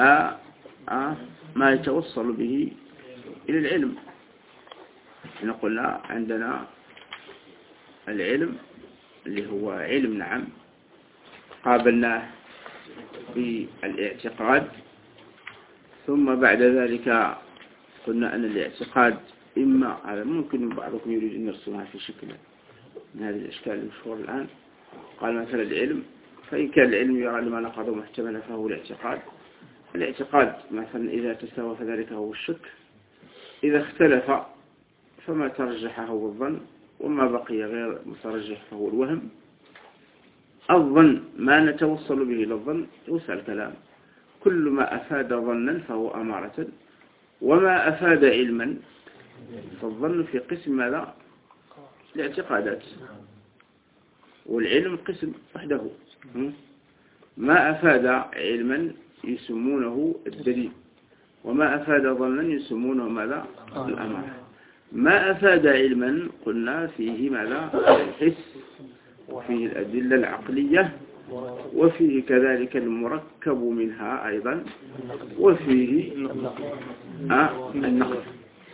ما يتوصل به إلى العلم. قلنا عندنا العلم اللي هو علم نعم قابلناه في الاعتقاد، ثم بعد ذلك قلنا أن الاعتقاد إما هذا ممكن بعضكم يريد أن يرسمها في شكل من هذه الأشكال المشهورة الآن. قال مثلا العلم، فإن كان العلم يرى لما نقضه محتملا فهو الاعتقاد. الاعتقاد مثلا إذا تساوى فذلك هو الشك، إذا اختلف فما ترجح هو الظن، وما بقي غير مترجح فهو الوهم. الظن ما نتوصل به إلى الظن يوسع الكلام، كل ما أفاد ظنا فهو أمارة، وما أفاد علما فالظن في قسم ماذا الاعتقادات. والعلم قسم وحده. ما أفاد علما يسمونه الدليل، وما أفاد ظنا يسمونه ماذا؟ الأمارة. ما أفاد علما قلنا فيه ماذا؟ الحس، وفيه الأدلة العقلية، وفيه كذلك المركب منها أيضا، وفيه النقل.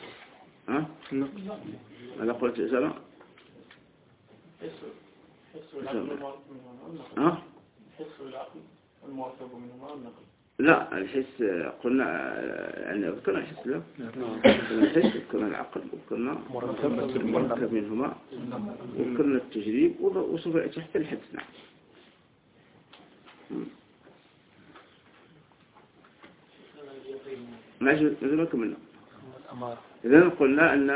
ماذا قلت يا سلام؟ لا، الحس قلنا يعني ذكرنا الحس، لا الحس ذكرنا العقل، وذكرنا المركب منهما، وذكرنا التجريب، وسوف يأتي تحت الحس. نعم. ماشي، ما كملنا. إذن قلنا أن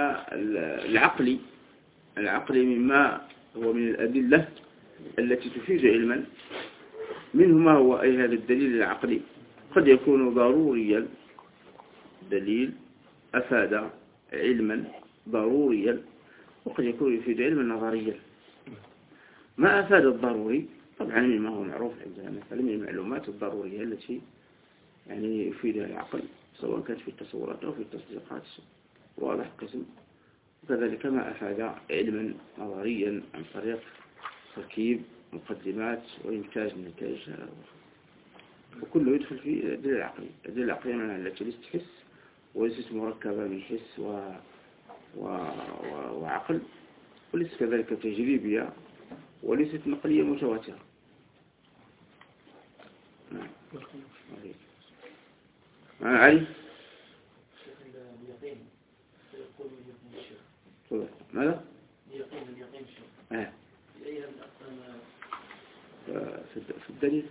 العقلي مما هو من الأدلة التي تفيد علما، منه ما هو أي هذا الدليل العقلي قد يكون ضروريا، دليل أفاد علما ضروريا، وقد يكون يفيد علما نظريا. ما أفاد الضروري طبعا مما هو معروف عندنا مثلا من المعلومات الضرورية التي يعني يفيدها العقل، سواء كانت في التصورات أو في التصديقات، واضح قسم. وكذلك ما أفاد علما نظريا عن طريق تركيب مقدمات وإنتاج نتائج، وكله يدخل في الأدلة العقلية. الأدلة العقلية معناها التي ليست حس، وليست مركبة من حس وعقل، وليست كذلك تجريبية، وليست نقلية متواترة. نعم. علي ماذا؟ في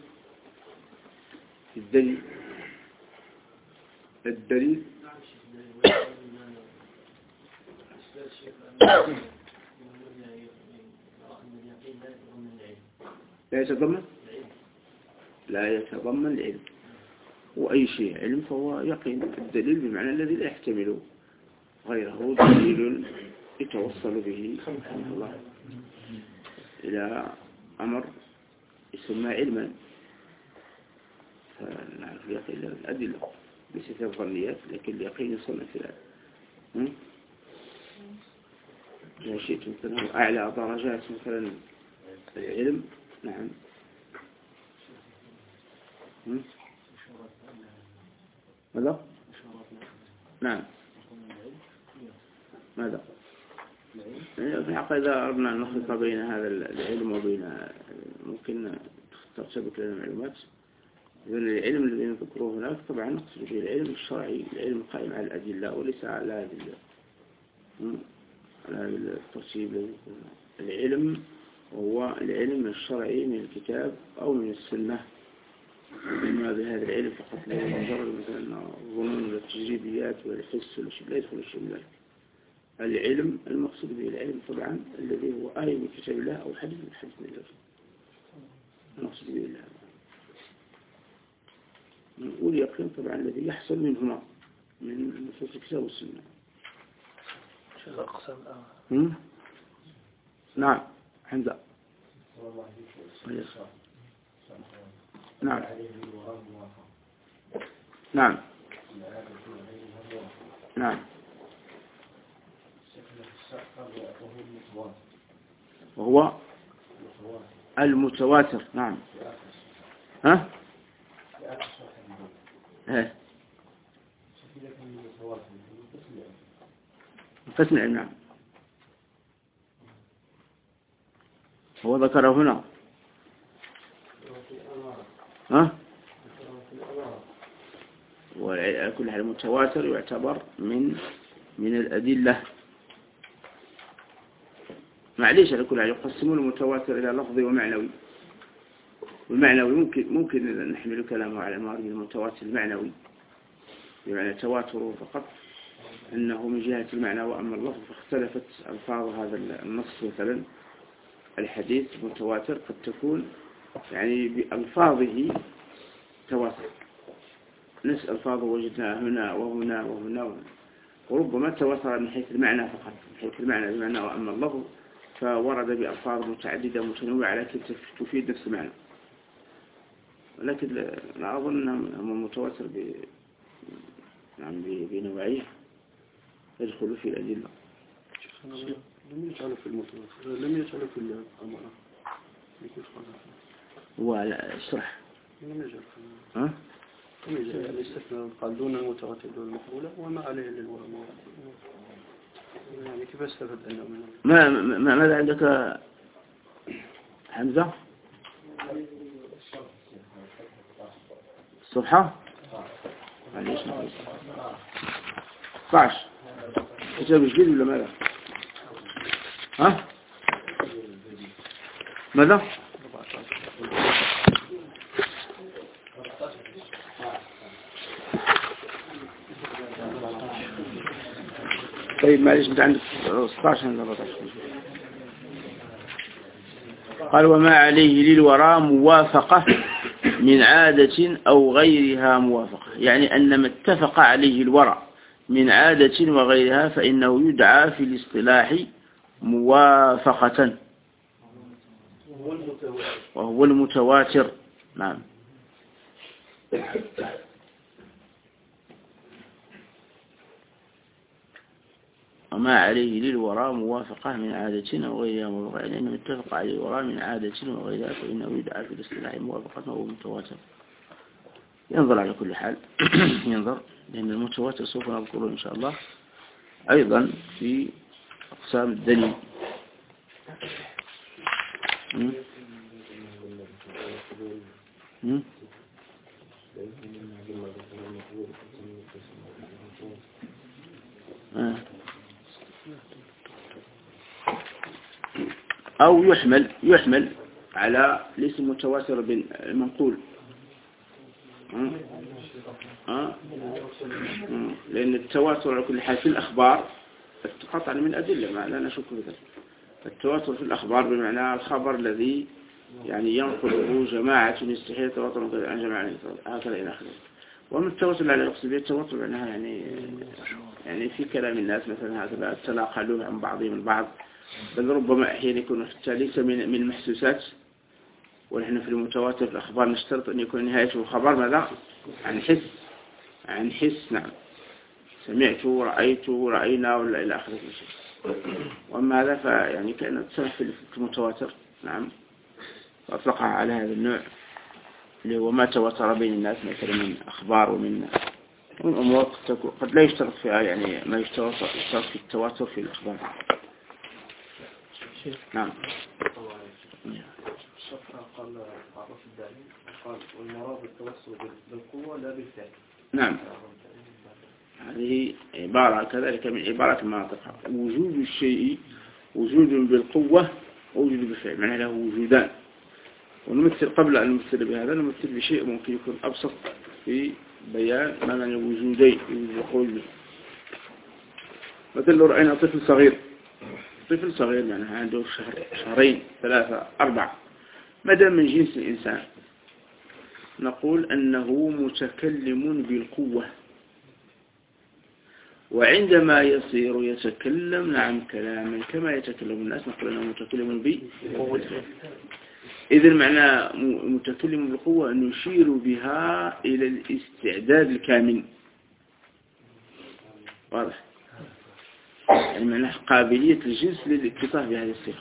الدليل لا يتضمن العلم، وأي شيء علم فهو يقين. الدليل بمعنى الذي لا يحتمل غيره، دليل يتوصل به الله إلى أمر يسمى علما. فنعرف اليقين الأدلة ليست الظنيات، لكن اليقين يصنع في العلم. إذا شئت مثلا أعلى درجات مثلا العلم. نعم. ماذا؟ نعم. ماذا؟ إذا أردنا أن نخلط بين هذا العلم وبين ممكن ترتبك لنا معلومات. إذن العلم الذي نذكره هناك طبعا نقصد به العلم الشرعي، العلم القائم على الأدلة وليس على الترتيب الذي قلنا. العلم هو العلم الشرعي من الكتاب أو من السنة، وما بهذا العلم فقط، لا مجرد مثلا الظنون والتجريبيات والحس لا يدخل الشيء من ذلك. العلم المقصود به العلم طبعا الذي هو آية من كتاب الله أو حديث من الله المقصود به الله، واليقين طبعا الذي يحصل منهما من نصوص الكتاب والسنة. نعم. حمزة. نعم. نعم. نعم. وهو المتواتر. نعم. ها؟ قسم العلم. نعم. هو ذكره هنا. ها؟ وكل حال المتواتر يعتبر من الأدلة. معليش على كل حال يقسمون المتواتر إلى لفظي ومعنوي. والمعنوي ممكن نحمل كلامه على المعرض المتواتر المعنوي، بمعنى تواتره فقط أنه من جهة المعنى، وأما اللفظ فاختلفت ألفاظ هذا النص. مثلا الحديث متواتر قد تكون يعني بألفاظه تواتر، نفس ألفاظه وجدناها هنا وهنا وهنا، وربما تواتر من حيث المعنى فقط، من حيث المعنى بمعنى، وأما اللفظ فورد بألفاظ متعددة متنوعة لكن تفيد نفس المعنى، ولكن لا أظن أنه متواتر بنوعيه يدخل في الأدلة. لم يجعله في المتواتر، لم يجعله في الأمر. هو لا اشرح. لم يجعله. لم يجعل يعني استثناء قال دون المتواتر دون المقبولة وما عليه للورم. يعني كيف استفد أنه منه؟ ماذا عندك حمزة؟ الصفحة؟ معليش نقول 16 كتاب جديد ولا ماذا؟ ها؟ ماذا؟ طيب معليش انت عندك 16 ولا 14؟ قال وما عليه للوراء موافقة من عادة أو غيرها موافقة، يعني أن ما اتفق عليه الوراء من عادة وغيرها فإنه يدعى في الاصطلاح موافقة، وهو المتواتر. نعم. وما عليه للوراء موافقة من عادة أو غيرها موافقة، يعني أنه اتفق عليه الوراء من عادة وغيرها فإنه يدعى في الاصطلاح موافقة وهو متواتر. ينظر على كل حال ينظر، لأن المتواتر سوف نذكره إن شاء الله أيضا في أقسام الدليل. أو يحمل على الاسم المتواتر بالمنقول، لأن التواتر على كل حال في الأخبار قطعا من أدلة ما لا نشك في ذلك. التواتر في الأخبار بمعنى الخبر الذي يعني ينقله جماعة يستحيل تواتر عن جماعة هكذا إلى آخره. ومن التواتر على الأقصبية التواتر معناها يعني في كلام الناس مثلا هكذا التناقل عن بعضهم البعض، بل ربما أحيانا يكون حتى ليس من المحسوسات. ونحن في المتواتر في الأخبار نشترط أن يكون نهايته الخبر ماذا؟ عن حس. نعم، سمعت رأيت رأينا ولا إلى آخره شيء. وأما هذا فيعني كأنه تصرف في المتواتر. نعم، وأطلقها على هذا النوع اللي هو ما تواتر بين الناس مثلا من أخبار ومن أمور قد لا يشترط فيها يعني ما يشترط في التواتر في الأخبار. نعم. قال عرف الدليل قال والمراد التوسل بالقوة لا بالفعل. نعم، هذه عبارة كذلك من عبارات المناطق. وجود الشيء وجود بالقوة ووجود بالفعل، معنى له وجودان. ونمثل قبل أن نمثل بهذا نمثل بشيء ممكن يكون أبسط في بيان ما معنى وجودين وجود. مثل لو رأينا طفل صغير يعني عنده شهرين 3 4 مدى من جنس الإنسان نقول أنه متكلم بالقوة، وعندما يصير يتكلم نعم كلاما كما يتكلم الناس نقول أنه متكلم بالقوة. إذن معنى متكلم بالقوة أن نشير بها إلى الاستعداد الكامل. واضح؟ يعني معنى قابلية الجنس للاتصاف بهذه الصيغة.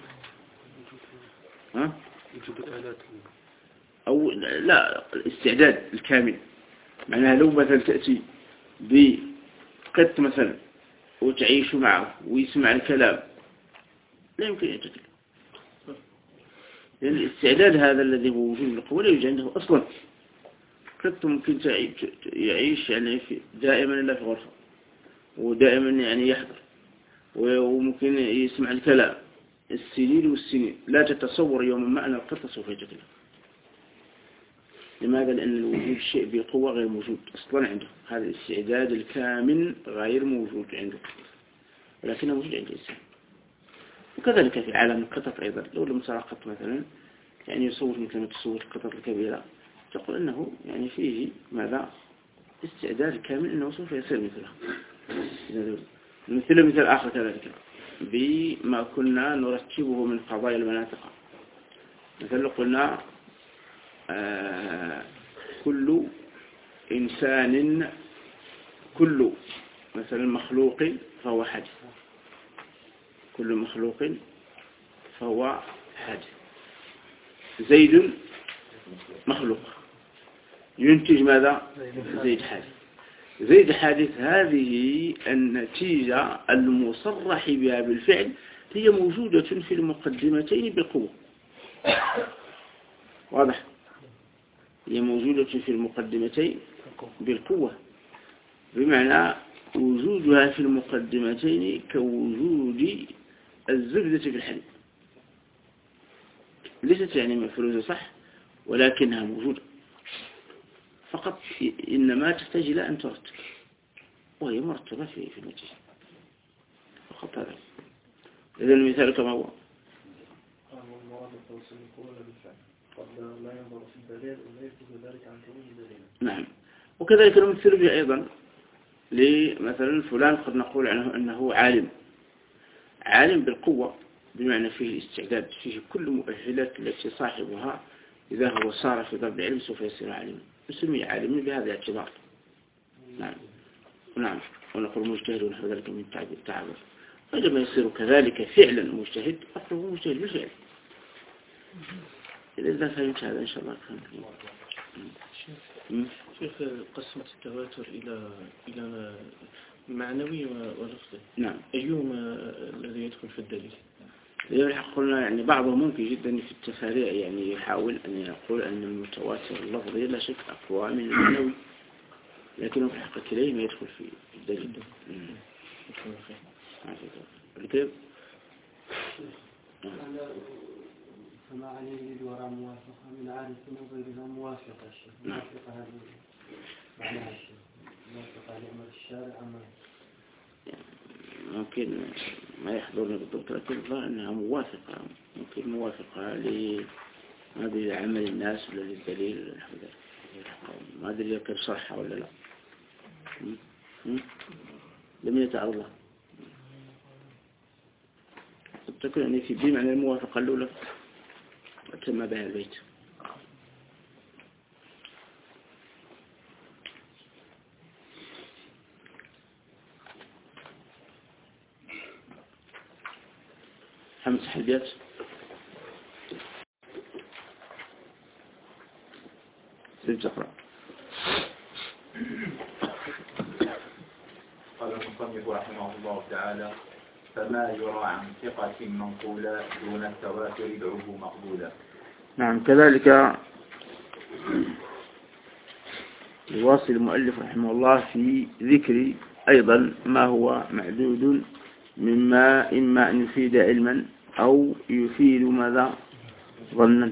أو لا، الاستعداد الكامل معناها لو مثلا تأتي بقط مثلا وتعيش معه ويسمع الكلام لا يمكن أن يتكلم، لأن الاستعداد هذا الذي هو وجود القوة لا يوجد عنده أصلا. قط ممكن يعيش يعني دائما إلا في غرفة ودائما يعني يحضر وممكن يسمع الكلام السنين والسنين، لا تتصور يوما ما أن القط سوف يتكلم. لماذا؟ لأن الوجود شيء بقوة غير موجود أصلا عنده، هذا الاستعداد الكامل غير موجود عنده ولكنه موجود عند الإنسان. وكذلك في عالم القطط أيضا، لو لم ترى قط مثلا يعني يصور مثل ما تصور القطط الكبيرة تقول أنه يعني فيه ماذا؟ استعداد كامل أنه سوف يصير مثلها. مثل آخر كذلك بما كنا نرتبه من قضايا المناطق. مثلا قلنا كل إنسان، كل مثلا مخلوق فهو حادث، كل مخلوق فهو حادث. زيد مخلوق ينتج ماذا؟ زيد حادث. زيد حادث هذه النتيجة المصرح بها بالفعل هي موجودة في المقدمتين بالقوة. واضح؟ هي موجودة في المقدمتين بالقوة، بمعنى وجودها في المقدمتين كوجود الزبدة في الحليب. ليست يعني مفروزة صح، ولكنها موجودة فقط، إنما تحتاج إلى أن ترتب، وهي مرتبة في النتيجة فقط. هذا إذن المثال كما هو. نعم. وكذلك نمثل به أيضا لمثلا فلان قد نقول عنه أنه عالم بالقوة، بمعنى فيه الاستعداد، فيه كل مؤهلات التي صاحبها إذا هو صار في ضرب العلم سوف يصير عالما، نسميه عالما بهذا الاعتبار. نعم. ونقول مجتهد ونحو ذلك من التعبير. وعندما يصير كذلك فعلا مجتهد أقول مجتهد بالفعل. إذا فهمت هذا إن شاء الله فهمت. شيخ، قسمة التواتر إلى معنوي ولفظي. نعم. أيهما الذي يدخل في الدليل؟ يلحق قلنا يعني بعضهم ممكن جدا في التفاريع يعني يحاول أن يقول أن المتواتر اللفظي لا شك أقوى من المعنوي، لكنه في الحقيقة كليهما يدخل في الدليل. الكيف؟ فما عليه الوراء موافقة من عادة وغيرها موافقة. موافقة هذه معناها الشيء، موافقة لأمر الشارع أما ممكن ما يحضرني بالضبط، لكن الظاهر أنها موافقة، ممكن موافقة لما أدري عمل الناس ولا للدليل، ما أدري كيف صحة ولا لا، لم يتعرض له. تكون يعني في بمعنى الموافقة الأولى تم بها البيت. خمس حلبيات. سنتقرأ. قال المصنف رحمه الله تعالى: فما يرى عن ثقة منقولة دون التواتر يدعوه مقبولا. نعم. كذلك يواصل المؤلف رحمه الله في ذكر أيضا ما هو معدود مما إما أن يفيد علما أو يفيد ماذا؟ ظنا.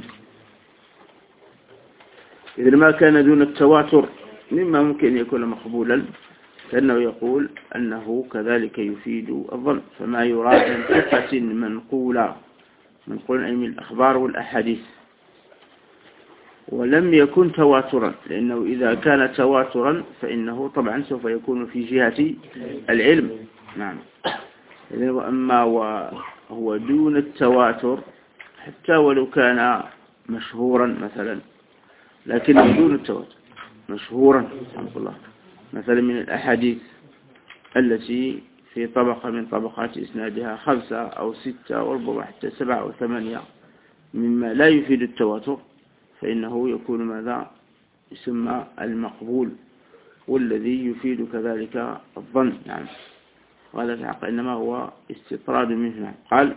إذا ما كان دون التواتر مما ممكن أن يكون مقبولا، فإنه يقول أنه كذلك يفيد الظن. فما يرى عن ثقة منقولة أي من الأخبار والأحاديث ولم يكن تواترا، لأنه إذا كان تواترا فإنه طبعا سوف يكون في جهة العلم. نعم. وأما وهو دون التواتر حتى ولو كان مشهورا مثلا، لكنه دون التواتر مشهورا رحمه الله، مثلا من الأحاديث التي في طبقة من طبقات إسنادها 5 أو 6 وربما حتى 7 أو 8 مما لا يفيد التواتر، فإنه يكون ماذا؟ يسمى المقبول، والذي يفيد كذلك الظن. نعم. وهذا في الحقيقة إنما هو استطراد منه. قال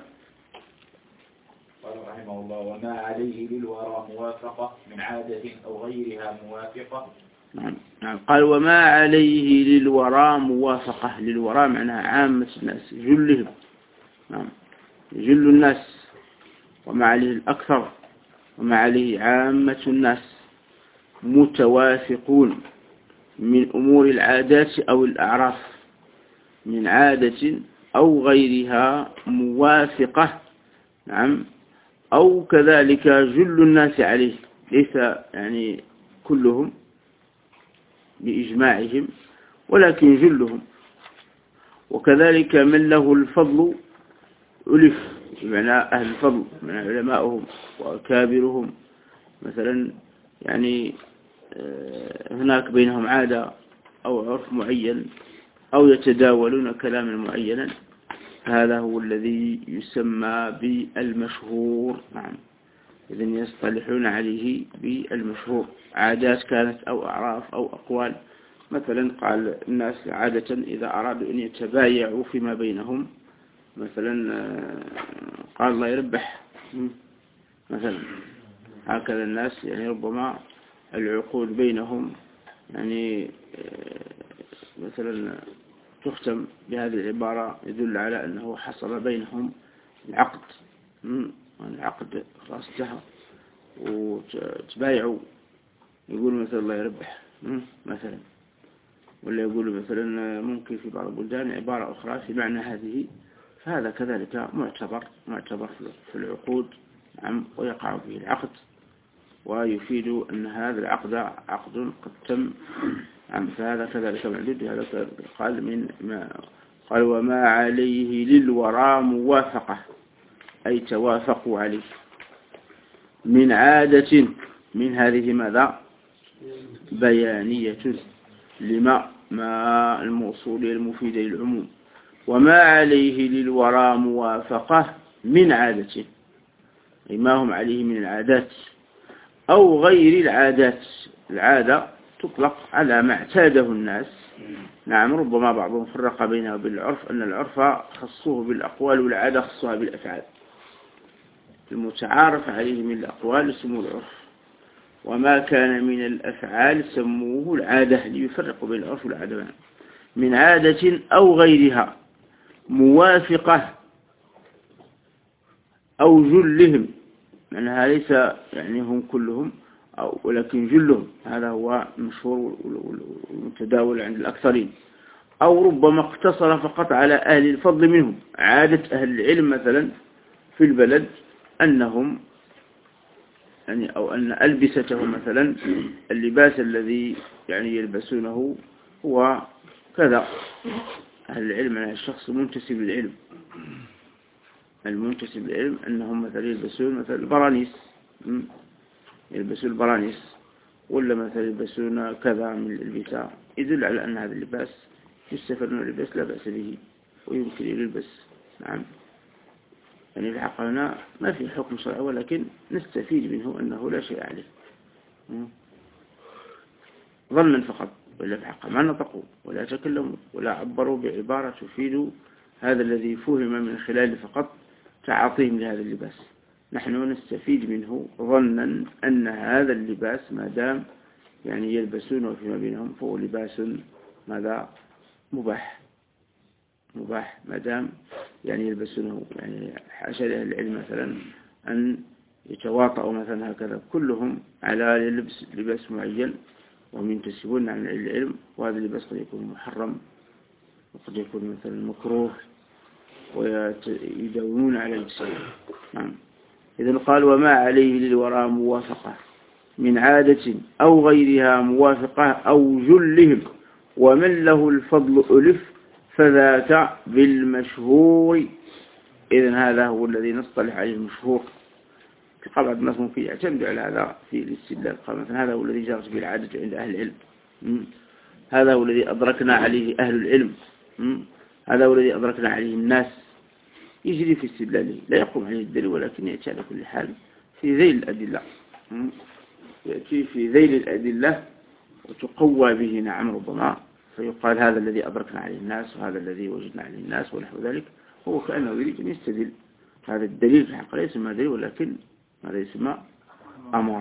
رحمه الله: وما عليه للورى موافقة من عادة أو غيرها موافقة. نعم. قال وما عليه للورى موافقة. للورى معناها عامة الناس، جلهم. نعم. جل الناس، وما عليه الأكثر، وما عليه عامة الناس متوافقون من أمور العادات أو الأعراف، من عادة أو غيرها موافقة. نعم. أو كذلك جل الناس عليه، ليس يعني كلهم بإجماعهم ولكن جلهم. وكذلك من له الفضل ألف بمعنى أهل الفضل من علماؤهم وأكابرهم مثلا، يعني هناك بينهم عادة أو عرف معين أو يتداولون كلاما معينا، هذا هو الذي يسمى بالمشهور. نعم، إذن يصطلحون عليه بالمشهور، عادات كانت أو أعراف أو أقوال. مثلا قال الناس عادة إذا أرادوا أن يتبايعوا فيما بينهم، مثلا قال الله يربح مثلا، هكذا الناس يعني ربما العقود بينهم يعني مثلا تختم بهذه العبارة يدل على أنه حصل بينهم العقد، العقد خلاص انتهى وتبايعوا. يقول مثلا الله يربح مثلا، ولا يقول مثلا ممكن في بعض البلدان عبارة أخرى في معنى هذه، فهذا كذلك معتبر في العقود. نعم، ويقع فيه العقد ويفيد أن هذا العقد عقد قد تم. نعم، فهذا كذلك معدود. هذا قال من ما قال وما عليه للورى موافقة، أي توافقوا عليه. من عادة، من هذه ماذا؟ بيانية لما الموصول المفيد للعموم. وما عليه للورى موافقة من عادة، أي ما هم عليه من العادات أو غير العادات. العادة تطلق على ما اعتاده الناس. نعم، ربما بعضهم فرق بينها وبين العرف، أن العرف خصوه بالأقوال والعادة خصوها بالأفعال. المتعارف عليه من الأقوال اسمه العرف، وما كان من الأفعال سموه العادة، ليفرقوا بين العرف والعادة. من عادة أو غيرها موافقة أو جلهم، معناها ليس يعني هم كلهم ولكن جلهم، هذا هو المشهور والمتداول عند الأكثرين. أو ربما اقتصر فقط على أهل الفضل منهم. عادة أهل العلم مثلا في البلد أنهم يعني أو أن ألبستهم مثلا اللباس الذي يعني يلبسونه هو كذا. أهل العلم يعني الشخص منتسب للعلم، المنتسب للعلم أنهم مثلا يلبسون مثلا البرانيس، يلبسون البرانيس، ولا مثلا يلبسون كذا من الألبسة، يدل على أن هذا اللباس يستفاد من اللباس لا بأس به ويمكن يلبس. نعم، يعني الحق هنا ما في حكم شرعي، ولكن نستفيد منه أنه لا شيء عليه ظنا فقط، ولا في حق ما نطقوا ولا تكلموا ولا عبروا بعبارة تفيد هذا الذي فهم من خلال فقط تعاطيهم لهذا اللباس. نحن نستفيد منه ظنا أن هذا اللباس ما دام يعني يلبسونه فيما بينهم فهو لباس ماذا مباح ما دام يعني يلبسونه. يعني حاشا لأهل العلم مثلا أن يتواطؤوا مثلا هكذا كلهم على لباس معين وهم ينتسبون عن العلم، وهذا اللباس قد يكون محرم وقد يكون مثلا مكروه ويداومون على الجسد. نعم، إذن قال وما عليه للوراء موافقة من عادة أو غيرها موافقة أو جلهم، ومن له الفضل ألف فذاك بالمشهور. إذن هذا هو الذي نصطلح عليه المشهور. قال بعض الناس ممكن يعتمد على هذا في الاستدلال، قال مثلا هذا هو الذي جرت به العادة عند أهل العلم، هذا هو الذي أدركنا عليه أهل العلم، هذا هو الذي أدركنا عليه الناس. يجري في استدلاله، لا يقوم عليه الدليل، ولكن يأتي على كل حال في ذيل الأدلة، يأتي في ذيل الأدلة وتقوى به. نعم، ربما فيقال هذا الذي أدركنا عليه الناس وهذا الذي وجدنا عليه الناس ونحو ذلك. هو كأنه يريد أن يستدل. هذا الدليل في الحقيقة ليس ما دليل، ولكن هذا يسمى أمر،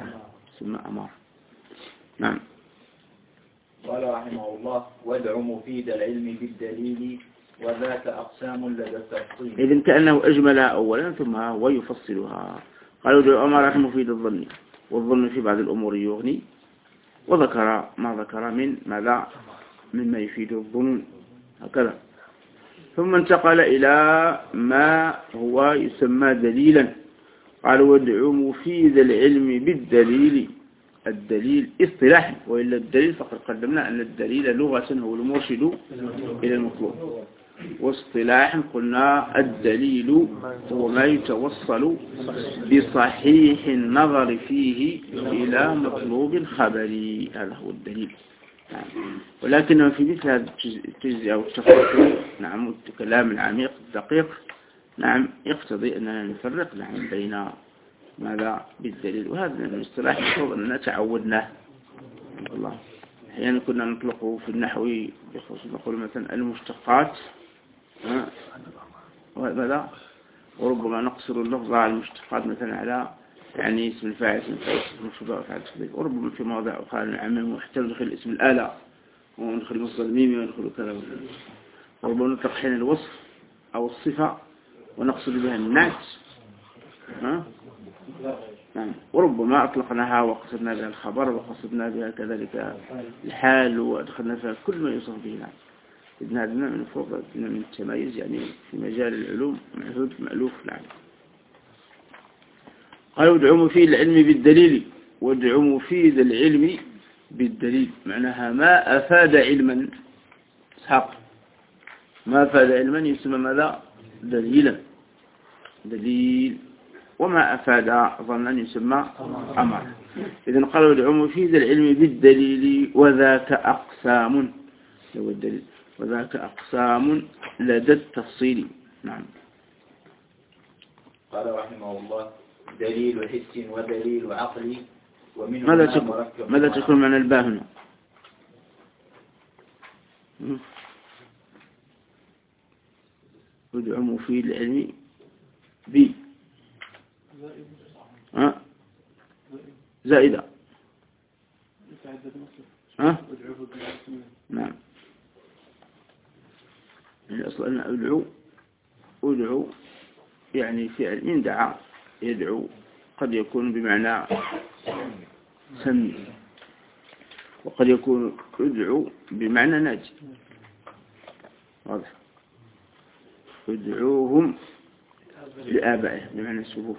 نعم. قال رحمه الله وادع مفيد العلم بالدليل وذاك أقسام لدى التفصيل. إذن كأنه أجملها أولا ثم هو يفصلها. قالوا ادع أمر مفيد الظن، والظن في بعض الأمور يغني، وذكر ما ذكر من ماذا مما يفيد الظنون هكذا. ثم انتقل إلى ما هو يسمى دليلا. قال وادع مفيد العلم بالدليل. الدليل اصطلاح، وإلا الدليل فقد قدمنا أن الدليل لغة هو المرشد إلى المطلوب. واصطلاحا قلنا الدليل هو ما يتوصل بصحيح النظر فيه إلى مطلوب خبري، هذا هو الدليل. ولكن في مثل هذا التجزئة والتفرق نعم الكلام العميق الدقيق نعم يقتضي أننا نفرق نعم بين ماذا بالدليل، وهذا الاصطلاح المفروض أننا تعودناه. الله أحيانا كنا نطلقه في النحو بخصوص نقول مثلا المشتقات وهذا، وربما نقصر اللفظ على المشتقات مثلا على يعني اسم الفاعل اسم المفعول وفعل التقدير، وربما في مواضع أخرى نعمم ونحتاج ندخل اسم الآلة وندخل مصدر الميمي وندخل كذا، وربما نطلق حين الوصف أو الصفة ونقصد بها النعت نعم، وربما أطلقناها وقصدنا بها الخبر وقصدنا بها كذلك الحال وأدخلنا فيها كل ما يوصف به نعم. إذن هذا من فوق من التميز يعني في مجال العلوم معهود مألوف نعم. قال ادعو مفيد العلم بالدليل، وادعو مفيد العلم بالدليل معناها ما أفاد علما اسحاق، ما أفاد علما يسمى ماذا؟ دليلا، دليل، وما أفاد ظنا يسمى أمر. إذن قالوا ادعو مفيد العلم بالدليل وذاك أقسام، هو الدليل وذاك أقسام لدى التفصيل. نعم. قال رحمه الله دليل حس ودليل عقلي ومنه ماذا تكون معنى الباء هنا؟ ادعو مفيد العلم ب زائدة نعم، يعني أصلا أنا أدعو يعني فعل من دعا يدعو، قد يكون بمعنى سمي، وقد يكون أدعو بمعنى ناجي، واضح، ادعوهم لآبائهم بمعنى السبوه،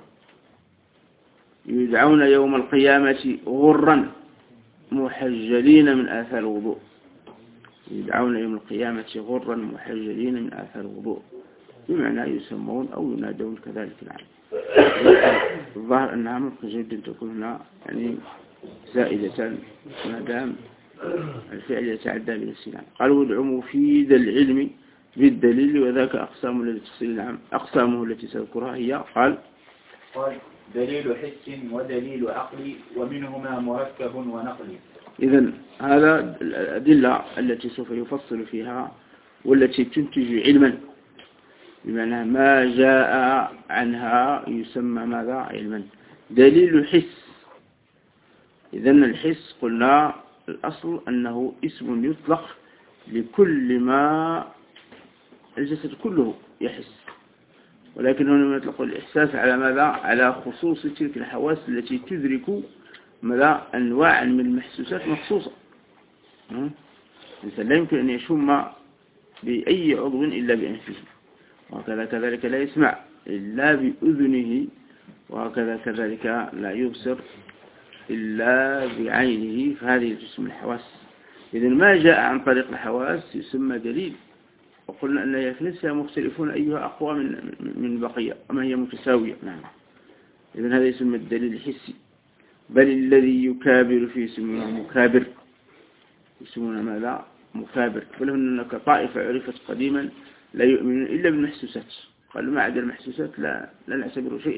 يدعون يوم القيامة غرا محجلين من آثار الوضوء، يدعون يوم القيامة غرا محجلين من آثار الوضوء بمعنى يسمون أو ينادون كذلك العالم. الظاهر أنها ممكن جدا تكون هنا يعني زائدة ما دام الفعل يتعدى بالسلام. قالوا ادعوا مفيد العلم بالدليل وذاك أقسامه التي تفصيل نعم، أقسامه التي سأذكرها هي قال دليل حس ودليل عقلي ومنهما مركب ونقلي. إذن هذا الأدلة التي سوف يفصل فيها والتي تنتج علما، بمعنى ما جاء عنها يسمى ماذا؟ علما. دليل حس، إذن الحس قلنا الأصل أنه اسم يطلق لكل ما الجسد كله يحس، ولكن هنا يطلق الإحساس على ماذا؟ على خصوص تلك الحواس التي تدرك ماذا؟ أنواع من المحسوسات مخصوصة. الإنسان لا يمكن أن يشم بأي عضو إلا بأنفه، وهكذا كذلك لا يسمع إلا بأذنه، وهكذا كذلك لا يبصر إلا بعينه، فهذه تسمى الحواس. إذن ما جاء عن طريق الحواس يسمى دليل، وقلنا أن هي في نفسها مختلفون أيها أقوى من البقية، أما هي متساوية. نعم. إذن هذا يسمى الدليل الحسي. بل الذي يكابر في اسمه مكابر، يسمونه ماذا؟ مكابر. بل هناك طائفة عرفت قديما لا يؤمنون إلا بالمحسوسات، قالوا ما عدا المحسوسات لا نعتبره شيء.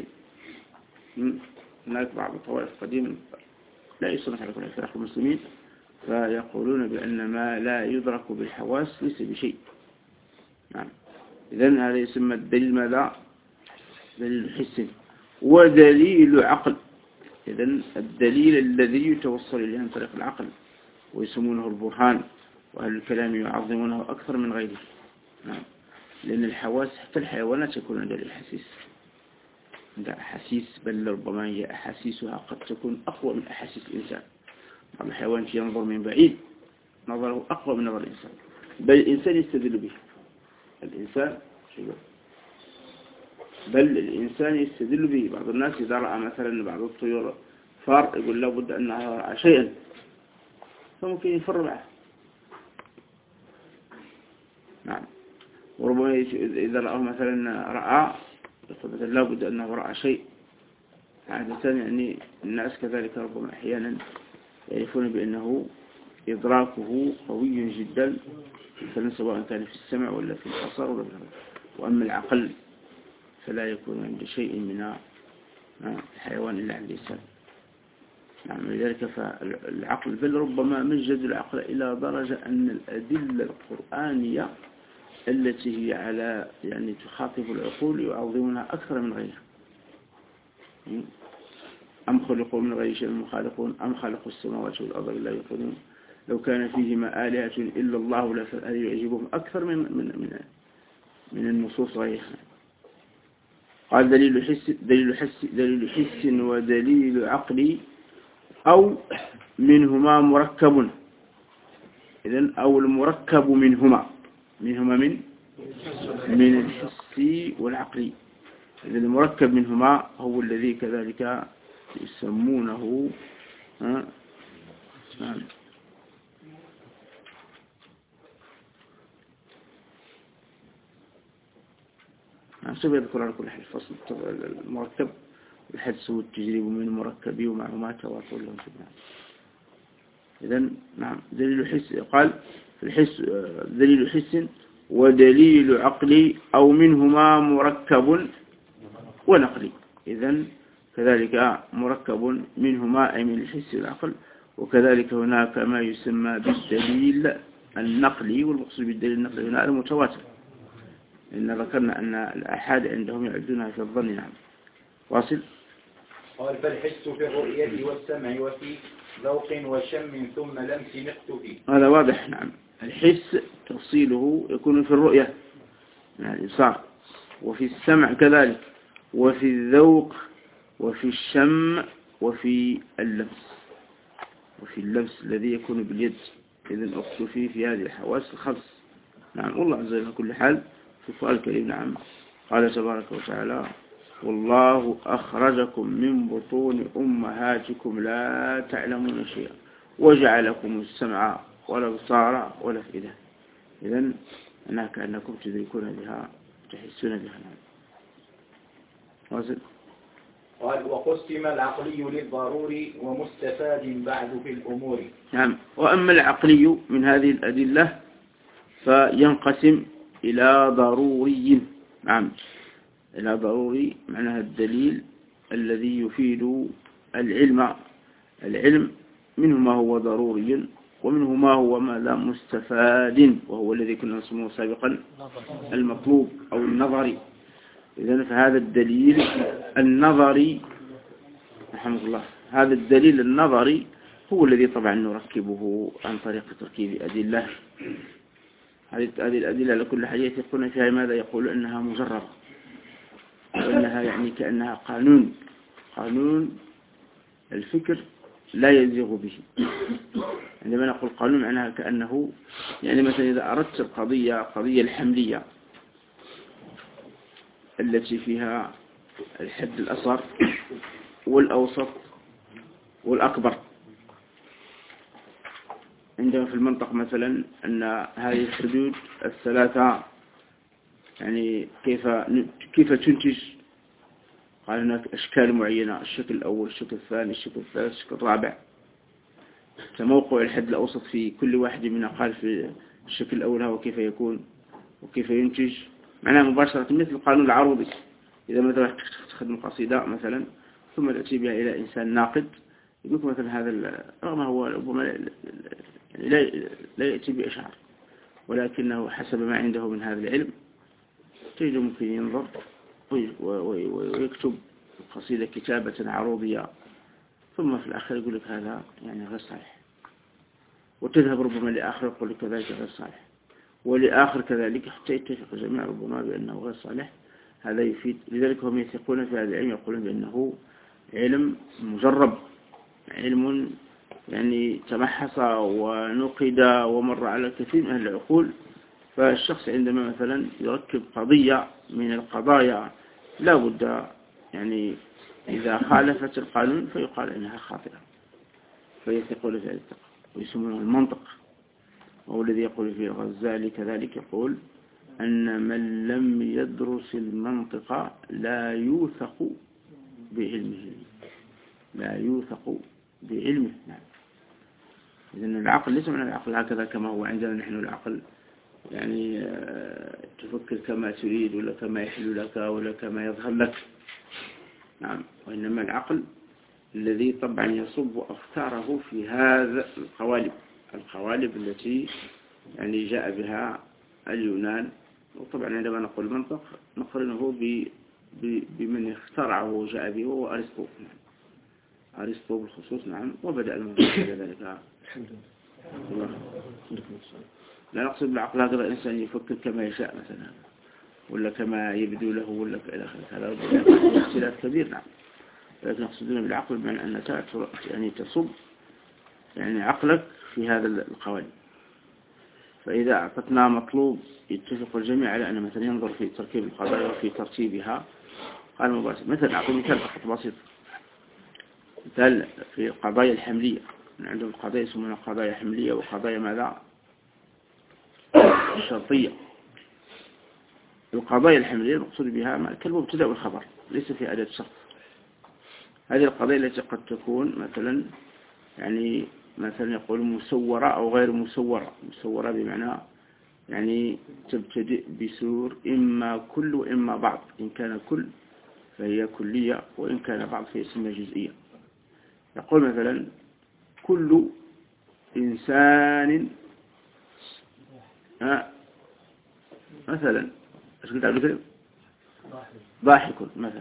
هناك بعض الطوائف قديما لا يصنف على كل فرق المسلمين، فيقولون بأن ما لا يدرك بالحواس ليس بشيء. نعم. إذن هذا يسمى الدليل ماذا؟ دليل حسي ودليل عقل. إذن الدليل الذي يتوصل إليه عن طريق العقل، ويسمونه البرهان، وأهل الكلام يعظمونه أكثر من غيره. نعم. لأن الحواس حتى الحيوانات يكون عندها الأحاسيس، عندها أحاسيس، بل ربما هي أحاسيسها قد تكون أقوى من أحاسيس الإنسان. بعض الحيوانات ينظر من بعيد نظره أقوى من نظر الإنسان، بل الإنسان يستدل به. بل الإنسان يستدل به. بعض الناس إذا رأى مثلا بعض الطيور فار يقول له بد أنها رأى شيئا، فممكن يفر معه. نعم. وربما إذا رأى مثلا رأى مثلا لابد أنه رأى شيء عادة، يعني الناس كذلك ربما أحيانا يعرفون بأنه إدراكه قوي جدا، مثلا سواء كان في السمع ولا في البصر ولا في الغير. وأما العقل فلا يكون عند شيء من الحيوان إلا عند الإنسان. نعم، لذلك فالعقل بل ربما مجد العقل إلى درجة أن الأدلة القرآنية التي هي على يعني تخاطب العقول يعظمونها أكثر من غيرها. أم خلقوا من غير شيء خالقون أم خلقوا السماوات والأرض لا يوقنون لو كان فيهما آلهة إلا الله لفسد يعجبهم أكثر من النصوص غيرها. قال دليل حس ودليل عقلي أو منهما مركب. إذن أو المركب منهما من الحس والعقلي. إذن المركب منهما هو الذي كذلك يسمونه سوف يذكر على كل حال الفصل المركب الحدس والتجريب من مركبي ومعهما تواصل لهم سبحانه. إذن نعم دليل حس قال في الحس دليل حس ودليل عقلي أو منهما مركب ونقلي. إذن كذلك مركب منهما أي من الحس والعقل، وكذلك هناك ما يسمى بالدليل النقلي، والمقصود بالدليل النقلي هنا المتواتر، إن ذكرنا أن الآحاد عندهم يعدونها في الظن. نعم واصل. قال فالحس في الرؤية والسمع وفي ذوق وشم ثم لمس نقطه. هذا واضح. نعم الحس تفصيله يكون في الرؤية يعني الإبصار، وفي السمع كذلك، وفي الذوق، وفي الشم، وفي اللمس الذي يكون باليد. إذن أقصد في هذه الحواس الخمس. نعم والله عز وجل كل حال في القرآن الكريم. نعم قال تبارك وتعالى والله أخرجكم من بطون أمهاتكم لا تعلمون شيئا وجعلكم السمع والأبصار والأفئدة. إذن أنا كأنكم تدركون بها تحسون بها. واصل. قال وقسم العقلي للضروري ومستفاد بعد في الأمور. نعم وأما العقلي من هذه الأدلة فينقسم إلى ضروري. نعم إلى ضروري معناها الدليل الذي يفيد العلم منه ما هو ضروري ومنه ما هو ما لا مستفاد، وهو الذي كنا نسميه سابقا المطلوب أو النظري. إذن فهذا الدليل النظري رحمه الله، هذا الدليل النظري هو الذي طبعا نركبه عن طريق تركيب أدلة. هذه الأدلة لكل حاجة يثقون فيها ماذا؟ يقول أنها مجربة، وأنها يعني كأنها قانون الفكر لا يزيغ به. عندما نقول قانون معناها كأنه يعني مثلا إذا أردت قضية الحملية التي فيها الحد الأصغر والأوسط والأكبر، عندما في المنطق مثلا أن هذه الحدود الثلاثة يعني كيف تنتج؟ قال هناك أشكال معينة، الشكل الأول، الشكل الثاني، الشكل الثالث، الشكل الرابع. فموقع الحد الأوسط في كل واحد منا قال في الشكل الأول هو كيف يكون وكيف ينتج. معناها مباشرة مثل القانون العروضي. إذا مثلا تخدم قصيدة مثلا ثم تأتي بها إلى إنسان ناقد يقول مثلا هذا رغم هو ربما لا يأتي بأشعار، ولكنه حسب ما عنده من هذا العلم تجد ممكن ينظر ويكتب قصيدة كتابة عروضية، ثم في الآخر يقول لك هذا يعني غير صحيح، وتذهب ربما لآخر يقول لك كذلك غير صحيح، ولآخر كذلك حتى يتفق الجميع ربما بأنه غير صالح. هذا يفيد. لذلك هم يثقون في هذا العلم، يقولون بأنه علم مجرب، علم يعني تمحص ونقد ومر على كثير من أهل العقول. فالشخص عندما مثلا يركب قضية من القضايا لا بد يعني إذا خالفت القانون فيقال إنها خاطئة، فيثقون في هذا ويسمونه المنطق، وهو الذي يقول فيه الغزالي كذلك يقول أن من لم يدرس المنطق لا يوثق بعلمه، لا يوثق بعلمه. نعم. إذن العقل ليس من العقل هكذا كما هو عندنا نحن العقل، يعني تفكر كما تريد ولا كما يحل لك ولا كما يظهر لك. نعم. وإنما العقل الذي طبعا يصب أفكاره في هذا القوالب التي يعني جاء بها اليونان. وطبعا عندما نقول منطق نقرنه بمن اخترعه وجاء به هو أرسطو. أرسطو بالخصوص. نعم. وبدأ المنطق ذلك. لا نقصد بالعقل هكذا الإنسان يفكر كما يشاء مثلا ولا كما يبدو له ولا إلى آخره، هذا اختلاف كبير. نعم. لكن نقصدون بالعقل بمعنى أنك يعني تصب يعني عقلك في هذا القوالب. فإذا أعطتنا مطلوب يتفق الجميع على أن مثلا ينظر في تركيب القضايا وفي ترتيبها قال مباشر. مثلا أعطي مثال فقط بسيط، مثال في القضايا الحملية. عندهم قضايا يسمونها قضايا حملية وقضايا ماذا شرطية. القضايا الحملية المقصود بها كالمبتدأ والخبر ليس في أداة شرط. هذه القضايا التي قد تكون مثلا يعني مثلا يقول مسورة أو غير مسورة. مسورة بمعنى يعني تبتدئ بسور إما كل وإما بعض. إن كان كل فهي كلية وإن كان بعض فيسمى جزئية. يقول مثلا كل إنسان مثلا ايش قلت قبل كده؟ ضاحك مثلا.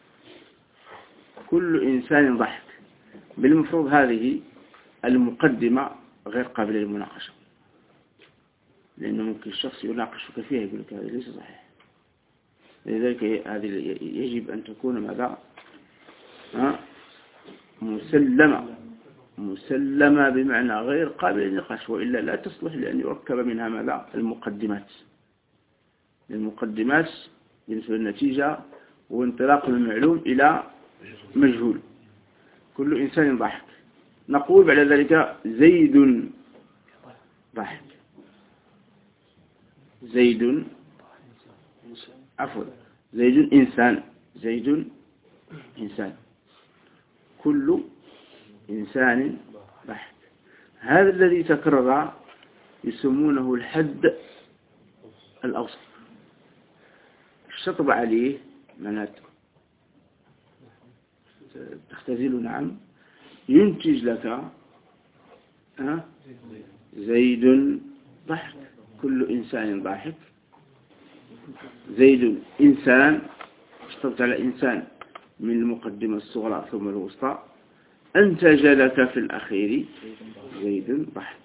كل إنسان ضحك. بالمفروض هذه المقدمة غير قابلة للمناقشة، لأنه ممكن الشخص يناقشك فيها يقول لك هذا ليس صحيح. لذلك هذه يجب أن تكون ماذا مسلمة بمعنى غير قابلة للنقاش، وإلا لا تصلح لأن يركب منها ماذا المقدمات. المقدمات بالنسبة للنتيجة وانطلاق المعلوم إلى مجهول. كل إنسان ضحك. نقول بعد ذلك زيد ضحك. زيد عفوا زيد إنسان. زيد إنسان. كل إنسان ضحك. هذا الذي تكرر يسمونه الحد الأوسط. الشطب عليه معناته تختزل. نعم. ينتج لك زيد ضحك. كل إنسان ضاحك. زيد إنسان. اشترط على إنسان من المقدمة الصغرى ثم الوسطى. أنتج لك في الأخير زيد ضحك.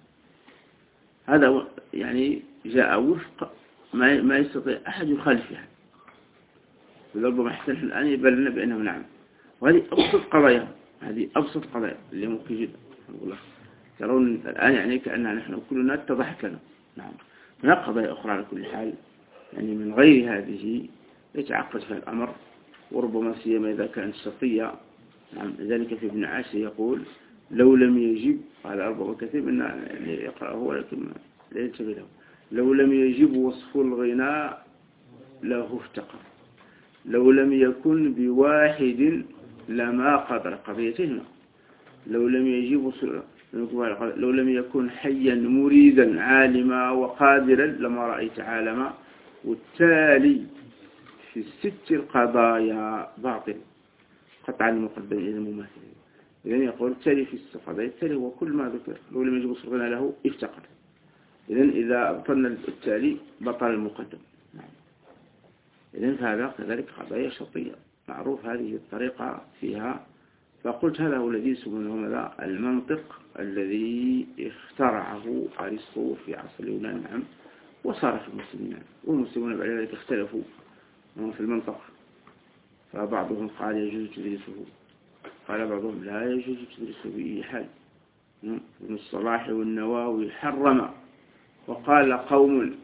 هذا يعني جاء وفق ما يستطيع أحد يخالفها. ولربما احتنح الآن يبلغنا بأنه نعم. وهذه أبسط قضايا. هذه أبسط قضايا اللي ممكن جدا. ترون الآن يعني كأننا نحن كلنا تضحكنا. نعم. هناك قضايا أخرى على كل حال يعني من غير هذه يتعقد فيها الأمر، وربما سيما إذا كانت شرطية. نعم. لذلك في ابن عاشر يقول لو لم يجب، هذا ربما كثير منا يقرأه ولكن لا ينتبه له، لو لم يجب وصف الغناء له افتقر. لو لم يكن بواحد لما قدر. قضيتين. لو لم يجب لو لم يكن حيا مريدا عالما وقادرا لما رأيت عالما. والتالي في الست القضايا باطل قطعا المقدم إلى المماثل. إذن يقول التالي في الست القضايا التالي هو كل ما ذكر. لو لم يجب وصف الغناء له افتقر. إذن إذا أبطلنا التالي بطل المقدم. نعم. إذن فهذا كذلك قضايا شرطية معروف هذه الطريقة فيها. فقلت هذا هو الذي يسمونه ماذا المنطق الذي اخترعه أرسطو في عصر اليونان. نعم. وصار في المسلمين. والمسلمون بعد ذلك اختلفوا في المنطق، فبعضهم قال يجوز تدريسه، قال بعضهم لا يجوز تدريسه بأي حال. ابن الصلاح والنواوي حرم، وقال قوم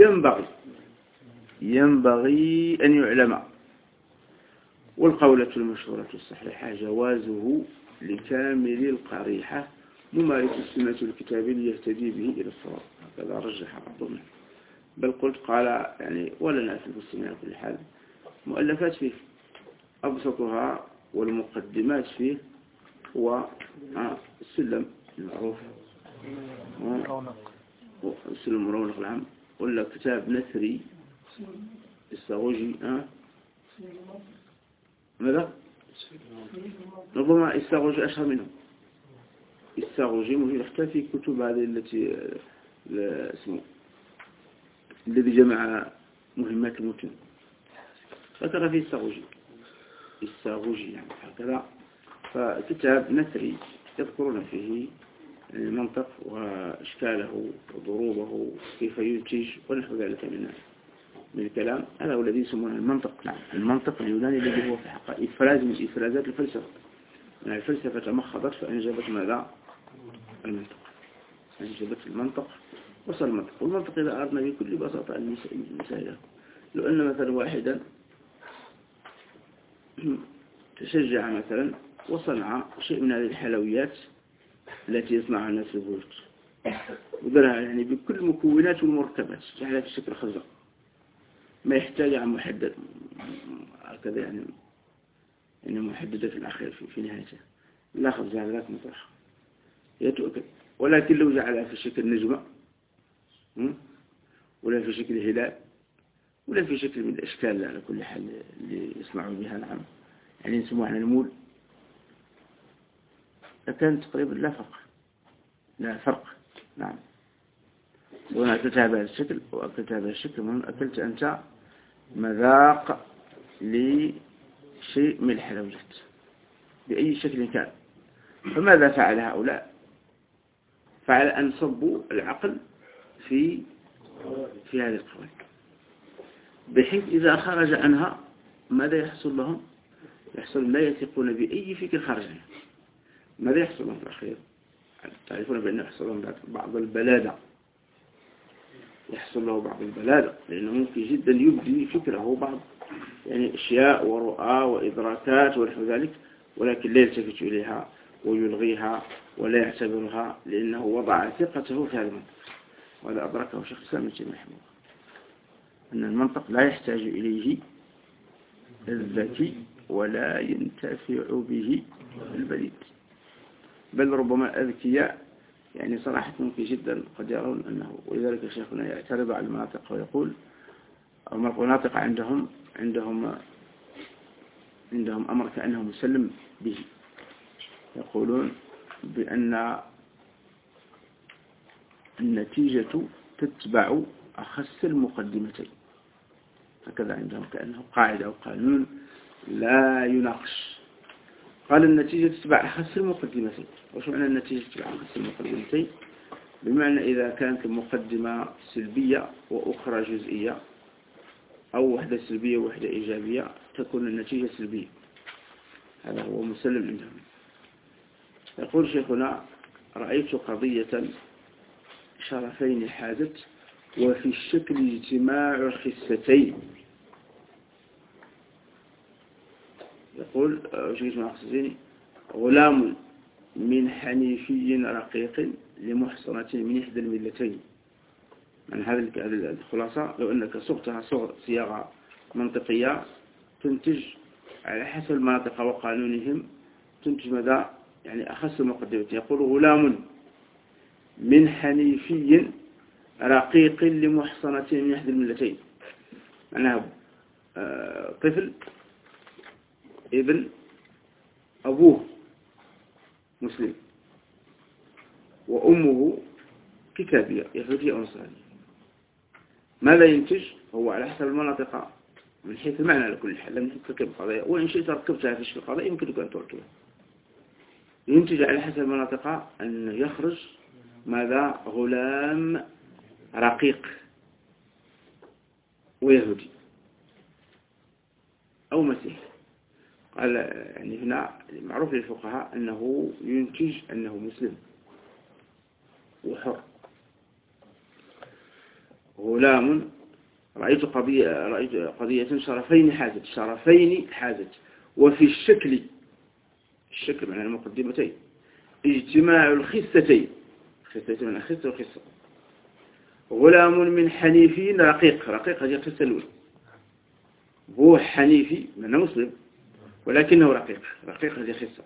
ينبغي أن يعلم. والقولة المشهورة الصحيحة جوازه لكامل القريحة ممارس السنة الكتاب ليهتدي به إلى الصواب. هكذا رجح بعضهم. بل قلت قال يعني ولا نأتي المسلمين على كل حال مؤلفات فيه أبسطها والمقدمات فيه هو السلم المعروف السلم المرونق العام ولا كتاب نثري الساغوجي ماذا؟ ربما الساغوجي أشهر منه. الساغوجي موجود حتى في كتب هذه التي اسمه الذي جمع مهمات المتن ذكر فيه الساغوجي يعني هكذا. فكتاب نثري يذكرون فيه المنطق وإشكاله وضروبه كيف ينتج ونحو ذلك من الكلام. هذا هو الذي يسمونه المنطق. نعم المنطق اليوناني الذي هو في حقائق إفراز من إفرازات الفلسفة. يعني الفلسفة تمخضت فأنجبت ماذا؟ المنطق. أنجبت المنطق وصل المنطق. والمنطق إذا أردنا بكل بساطة المسائل لو أن مثلا واحدا تشجع مثلا وصنع شيء من هذه الحلويات التي يصنعها الناس في البيوت ودرها يعني بكل مكونات والمركبات جعلها في شكل خزق ما يحتاج عن محدد هكذا يعني محددة في الأخير في نهايته لا خبز هذا لا مطرح هي تؤكل. ولكن لو جعلها في شكل نجمة ولا في شكل هلال ولا في شكل من الأشكال على كل حال اللي يصنعوا بها نعم يعني نسموها عن المول لكان تقريبا لا فرق نعم. سواء أكلتها بهذا الشكل أو أكلتها بهذا الشكل المهم أكلت أنت مذاق لشيء من الحلويات بأي شكل كان. فماذا فعل هؤلاء؟ فعل أن صبوا العقل في هذه القوانين بحيث إذا خرج عنها ماذا يحصل لهم؟ يحصل لا يثقون بأي فكر خارج عنها. ماذا يحصل لهم في الأخير؟ تعرفون بأنه يحصل لهم بعض البلادة لأنه ممكن جدا يبدي فكره بعض يعني أشياء ورؤى وإدراكات ونحو ذلك ولكن لا يلتفت إليها ويلغيها ولا يعتبرها لأنه وضع ثقته في هذا المنطق. وهذا أدركه شيخ الإسلام ابن تيمية رحمه الله أن المنطق لا يحتاج إليه الذكي ولا ينتفع به البليد بل ربما أذكياء يعني صراحة ممكن جدا قد يرون أنه ولذلك شيخنا يعترض على المناطق ويقول المناطق عندهم أمر كأنه مسلم به. يقولون بأن النتيجة تتبع أخس المقدمتين هكذا عندهم كأنه قاعدة أو قانون لا يناقش. قال النتيجة تتبع أخس المقدمتين. وش معنى النتيجة تتبع أخس المقدمتين؟ بمعنى إذا كانت المقدمة سلبية وأخرى جزئية أو وحدة سلبية ووحدة إيجابية تكون النتيجة سلبية. هذا هو مسلم عندهم. يقول شيخنا رأيت قضية شرفين حازت وفي الشكل اجتماع الخستين. يقول غلام من حنيفي رقيق لمحصنة من إحدى الملتين. من هذه الخلاصة لو أنك صغتها صياغة منطقية تنتج على حسب المناطق وقانونهم تنتج ماذا يعني أخص المقدمة. يقول غلام من حنيفي رقيق لمحصنة من إحدى الملتين معناها طفل ابن أبوه مسلم وأمه كتابية يهودية أو نصرانية. ماذا ينتج؟ هو على حسب المناطق من حيث المعنى على كل حال لم تركب قضية وإن شئت ركبتها في القضية يمكنك أن تركبها. ينتج على حسب المناطق أن يخرج ماذا غلام رقيق ويهودي أو مسيحي. قال يعني هنا معروف للفقهاء أنه ينتج أنه مسلم وحر. غلام رأيت قضية شرفين حازت وفي الشكل معنى المقدمتين اجتماع الخستين من الخست والخصة غلام من حنيفي رقيق. رقيق هذه القصة الأولى. هو حنيفي من مسلم ولكنه رقيق. رقيق هذه قصة.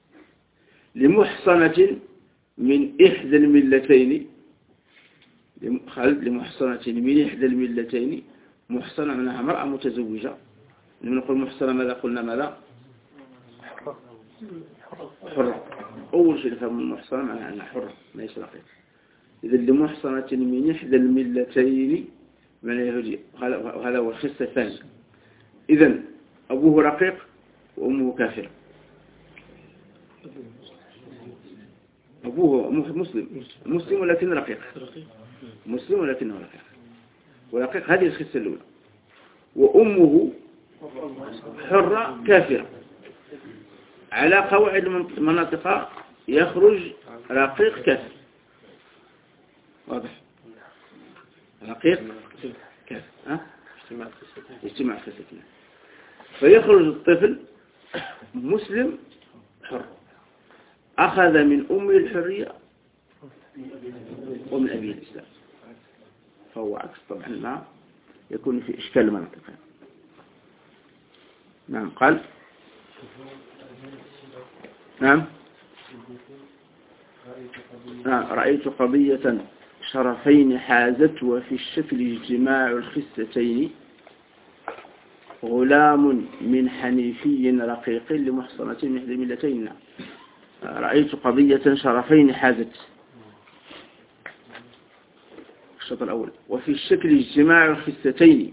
لمحصنة من إحدى الملتين. لمحصنة من إحدى الملتين. محصنة منها امرأة متزوجة. لما نقول محصنة ماذا قلنا؟ ماذا؟ حرة. أول شيء نفهم المحصنة معناها أنها حرة ليس رقيق. إذا لمحصنة من إحدى الملتين من يهودي. هذا هو الخصة الثانية. إذن أبوه رقيق وأمه كافرة. أبوه مسلم ولكن رقيق. مسلم ولكنه رقيق. ورقيق هذه الخصة الأولى. وأمه حرة كافرة. على قواعد المناطق يخرج رقيق كافر. واضح؟ رقيق كافر. اجتماع الخصتين. فيخرج الطفل مسلم حر. أخذ من أمه الحرية ومن أبيه الإسلام. فهو عكس طبعا ما يكون في إشكال المناطق. نعم. قال نعم. رأيت قضية شرفين حازت وفي الشكل اجتماع الخستين. غلام من حنيفي رقيق لمحصنة من إحدى الملتين. رأيت قضية شرفين حازت. الشطر الأول. وفي الشكل اجتماع الخستين.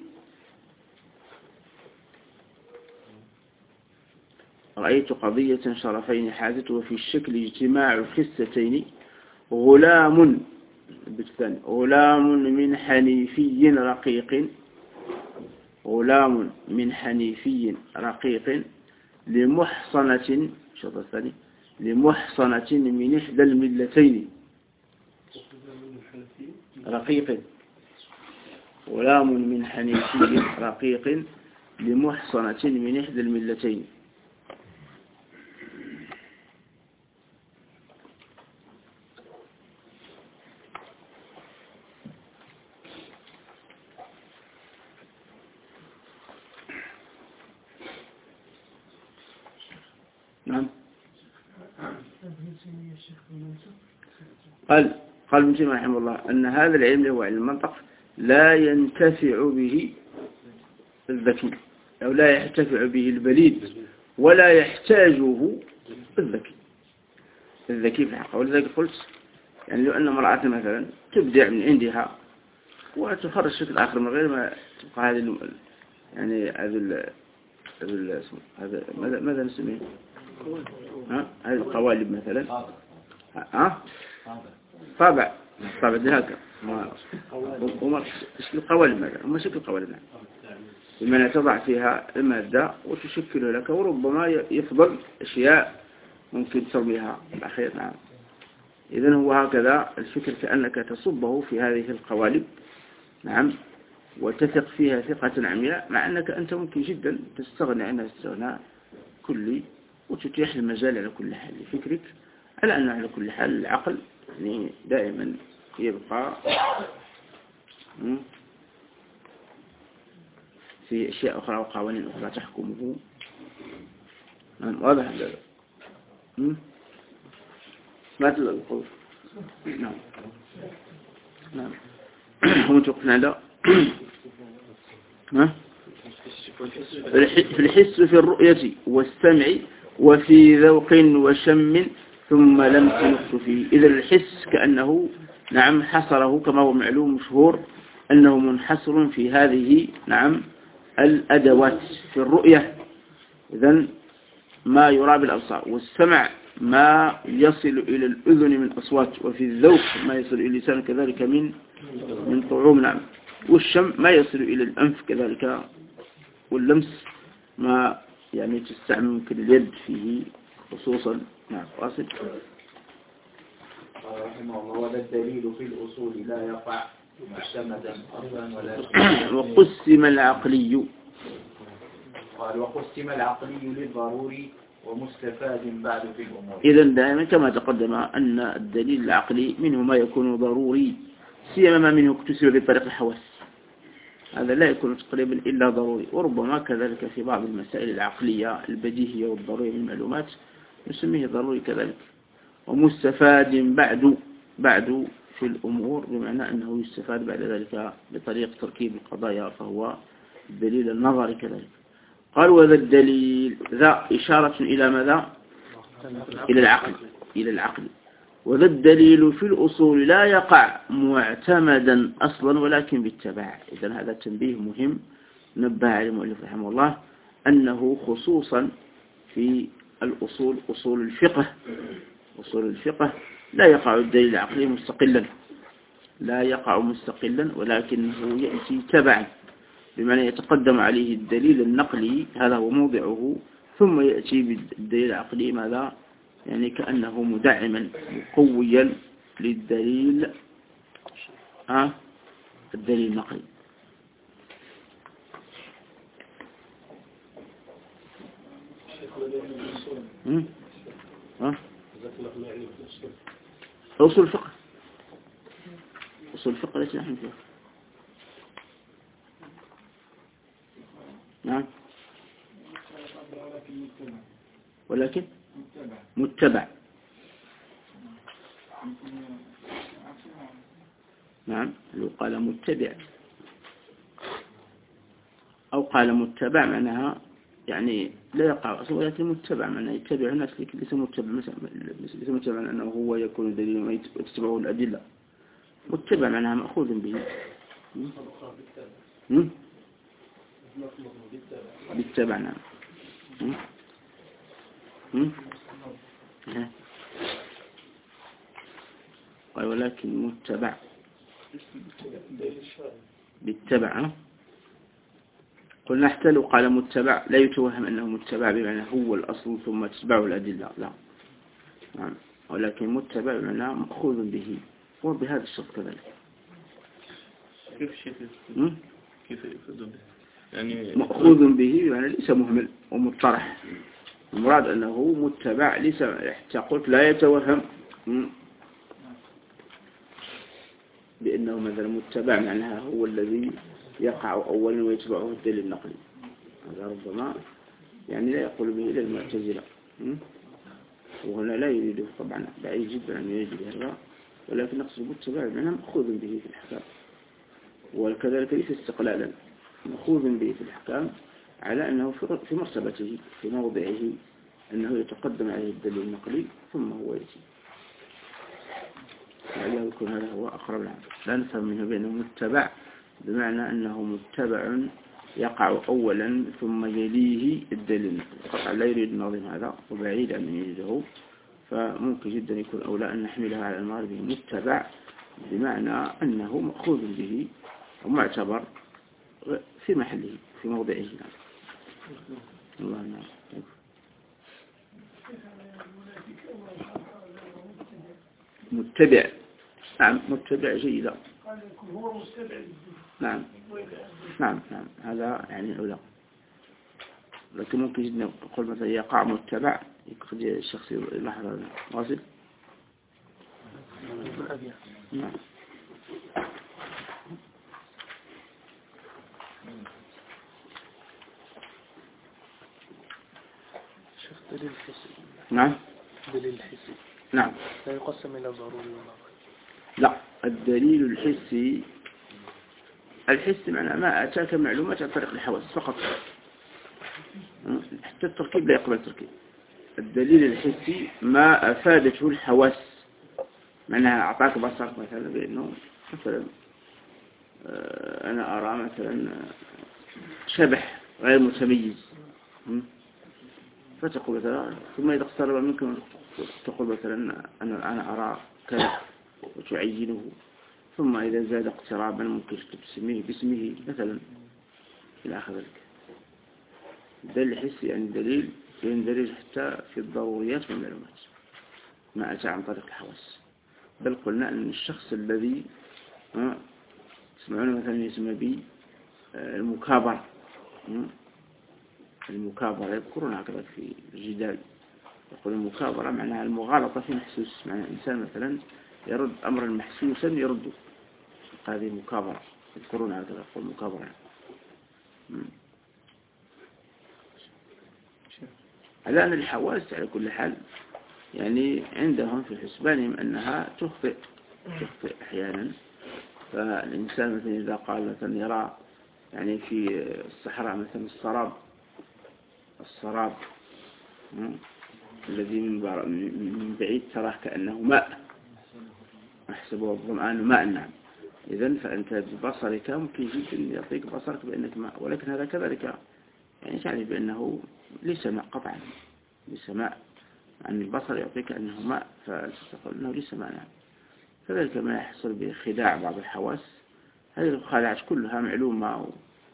رأيت قضية شرفين حازت وفي الشكل اجتماع الخستين. غلام بالثاني. غلام من حنيفي رقيق. غلام من حنيفي رقيق لمحصنة. الشطر الثاني. لمحصنة من إحدى الملتين. رقيق. غلام من حنيفي رقيق لمحصنة من إحدى الملتين. نعم. قال ابن تيمية رحمه الله أن هذا العلم هو علم المنطق لا ينتفع به الذكي أو لا يحتفع به البليد ولا يحتاجه الذكي. الذكي في الحقيقة. ولذلك قلت يعني لو أن امرأة مثلا تبدع من عندها وتخرج شكل آخر من غير ما تبقى هذه يعني هذا ماذا نسميه؟ هذه القوالب مثلا. طابع هكذا وما شكل القوالب مثلا. وما شكل القوالب مثلا بمعنى تضع فيها المادة وتشكله لك وربما يفضل أشياء ممكن تسويها الأخير. نعم. إذن هو هكذا الفكر كأنك تصبه في هذه القوالب. نعم. وتثق فيها ثقة عمياء مع أنك أنت ممكن جدا تستغني عنها استغناء كلي وتتيح المجال على كل حال لفكرك على أنه على كل حال العقل يعني دائما يبقى في أشياء أخرى وقوانين أخرى تحكمه. واضح هذا؟ ما تلقى القول. نعم. هم توقفنا هذا. في الحس في الرؤية والسمع وفي ذوق وشم ثم لم تنقص فيه. إذا الحس كأنه نعم حصره كما هو معلوم مشهور أنه منحصر في هذه نعم الأدوات. في الرؤية إذن ما يرى بالأبصار. والسمع ما يصل إلى الأذن من أصوات. وفي الذوق ما يصل إلى اللسان كذلك من طعوم. نعم. والشم ما يصل إلى الأنف كذلك. واللمس ما يعني تستعمل ممكن اليد فيه خصوصا. نعم. واصل. رحمه الله. وهذا الدليل في الأصول لا يقع معتمدا أصلا ولا وقسم العقلي. قال وقسم العقلي للضروري ومستفاد بعد في الأمور. إذن دائما كما تقدم أن الدليل العقلي منه ما يكون ضروري سيما ما منه اكتسب بطريق الحواس، هذا لا يكون تقريبا إلا ضروري. وربما كذلك في بعض المسائل العقلية البديهية والضرورية من المعلومات نسميه ضروري كذلك. ومستفاد بعد في الأمور، بمعنى أنه يستفاد بعد ذلك بطريق تركيب القضايا، فهو الدليل النظري كذلك. قال وذا الدليل، ذا إشارة إلى ماذا؟ إلى العقل. وذا الدليل في الأصول لا يقع معتمدا أصلا ولكن بالتبع. إذن هذا تنبيه مهم نبه عليه المؤلف رحمه الله، أنه خصوصا في الأصول، أصول الفقه لا يقع الدليل العقلي مستقلا، ولكنه يأتي تبعا، بمعنى يتقدم عليه الدليل النقلي، هذا هو موضعه، ثم يأتي بالدليل العقلي ماذا؟ يعني كأنه مدعما مقويا للدليل الدليل النقلي. أصول الفقه التي نحن فيها. نعم، ولكن متبع. نعم، لو قال متبع أو قال متبع معناها يعني لا يقع أصلا، ولكن متبع معناه يتبع الناس، لكن ليس متبع أنه هو يكون دليل ويتبعه الأدلة. متبع معناها مأخوذ به بالتبع. نعم. قال ولكن متبع بالتبع. قلنا حتى لو قال متبع لا يتوهم أنه متبع بمعنى هو الأصل ثم تتبعه الأدلة، لا. نعم. ولكن متبع بمعنى مأخوذ به، وبهذا الشرط كذلك. كيف يفضل يعني مأخوذ به يعني ليس مهمل ومطرح، المراد أنه متبع، ليس حتى قلت لا يتوهم بأنه مثلا متبع معناها هو الذي يقع أولا ويتبعه الدليل النقلي، هذا ربما يعني لا يقول به إلى المعتزلة، وهنا لا يريده طبعا، بعيد جدا أن يريد هذا، ولكن نقصد متبع معناها مأخوذ به في الحكام، وكذلك ليس استقلالا، مأخوذ به في الحكام على أنه في مرتبته في موضعه، أنه يتقدم عليه الدليل النقلي ثم هو يأتي. لعله يكون هذا هو أقرب العام. لا نفهم منه بأنه متبع بمعنى أنه متبع يقع أولا ثم يليه الدليل النقلي، قطعا لا يريد الناظم هذا، وبعيد أن يريده، فممكن جدا يكون أولى أن نحملها على المغرب متبع بمعنى أنه مأخوذ به ومعتبر في محله في موضعه. الله نعم. متبع. نعم، متبع جيدا. هو متبع. نعم نعم نعم، هذا يعني أولى، لكن ممكن جدا نقول مثلا يقع متبع، يقصد الشخص يلاحظ هذا واصل. نعم. دليل الحسي. نعم. دليل الحسي. نعم. لا يقسم إلى ضروري ونظري. لا، الدليل الحسي، الحس معناه ما أتاك معلومات عن طريق الحواس فقط، حتى التركيب لا يقبل تركيب. الدليل الحسي ما أفادته الحواس، معناها أعطاك بصرك مثلا بأنه مثلا أنا أرى مثلا شبح غير متميز، فتقول مثلا، ثم إذا اقترب منك تقول مثلا أنا أرى كذا وتعينه، ثم إذا زاد اقترابا ممكن تسميه باسمه مثلا إلى آخر ذلك. الدليل الحسي يعني دليل يندرج حتى في الضروريات من المعلومات، ما أتى عن طريق الحواس. بل قلنا أن الشخص الذي تسمعون مثلا يسمى بالمكابرة، المكابرة يذكرون هكذا في الجدال، يقول المكابرة معناها المغالطة في محسوس، معنى إنسان مثلا يرد أمرا محسوسا يرده، هذه مكابرة، يذكرون هذا يقول مكابرة. الآن الحواس على كل حال يعني عندهم في حسبانهم أنها تخطئ أحيانا. فالإنسان مثلا إذا قال مثلا يرى يعني في الصحراء مثلا السراب الذي من بعيد تراه كأنه ماء، أحسبه الظمآن ماء. نعم. إذن فأنت ببصرك ممكن جدا يعطيك بصرك بأنك ماء، ولكن هذا كذلك يعني تعني بأنه ليس ماء قطعا، ليس ماء، عن البصر يعطيك أنه ماء فتقول أنه ليس ماء. نعم. كذلك ما يحصل بخداع بعض الحواس، هذه الخداعات كلها معلومة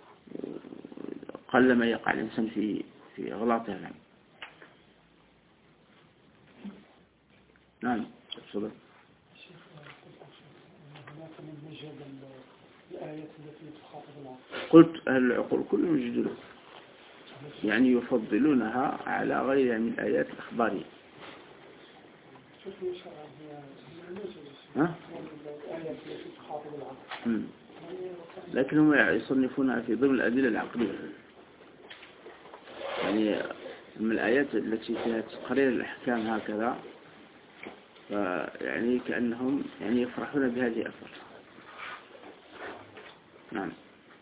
وقل ما يقع الإنسان في أغلاطها. نعم. نعم. تفضل. قلت أهل العقول كلهم يجدون يعني يفضلونها على غيرها من الآيات الأخبارية. لكنهم يصنفونها في ضمن الأدلة العقلية، يعني من الآيات التي فيها تقرير الأحكام هكذا، يعني كأنهم يعني يفرحون بهذه أكثر. نعم.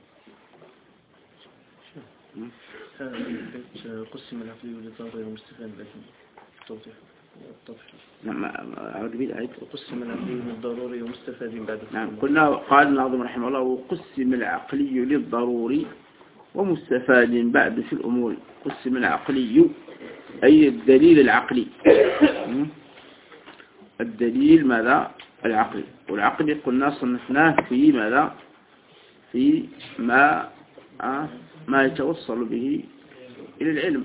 قسم العقلي والضروري والمستفاد لكن توضيح. نعم. أعود بالآية. وقسم العقلي للضروري ومستفاد بعد. نعم. قلنا قال الناظم رحمه الله وقسم العقلي للضروري ومستفاد بعد في الأمور. قسم العقلي أي الدليل العقلي. الدليل ماذا؟ العقلي. والعقلي قلنا صنفناه في ماذا؟ في ما يتوصل به إلى العلم.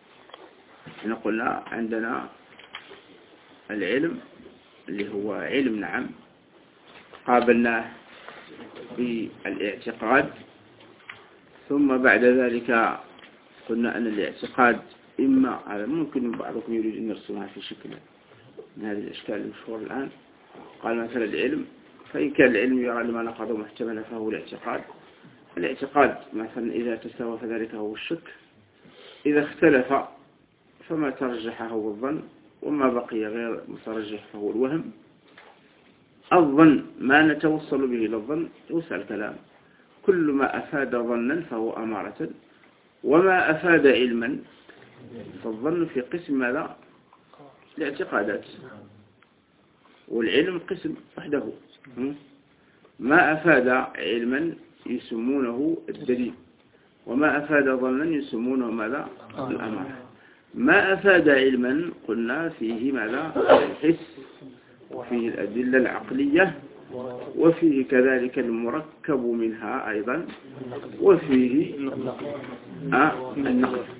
قلنا عندنا العلم اللي هو علم، نعم، قابلناه بالاعتقاد، ثم بعد ذلك قلنا أن الاعتقاد إما على ممكن بعضكم يريد أن يرسمها في شكل من هذه الأشكال المشهورة الآن. قال مثلا العلم، فإن كان العلم يرى لما نقضه محتملا فهو الاعتقاد. الاعتقاد مثلا إذا تساوى فذلك هو الشك، إذا اختلف فما ترجح هو الظن، وما بقي غير مترجح فهو الوهم. الظن ما نتوصل به إلى الظن يوسع الكلام، كل ما أفاد ظنا فهو أمارة، وما أفاد علما فالظن في قسم ماذا؟ الاعتقادات، والعلم قسم وحده. ما أفاد علما يسمونه الدليل، وما أفاد ظنا يسمونه ماذا؟ الأمارة. ما أفاد علما قلنا فيه ماذا؟ الحس، وفيه الأدلة العقلية، وفيه كذلك المركب منها أيضا، وفيه النقل.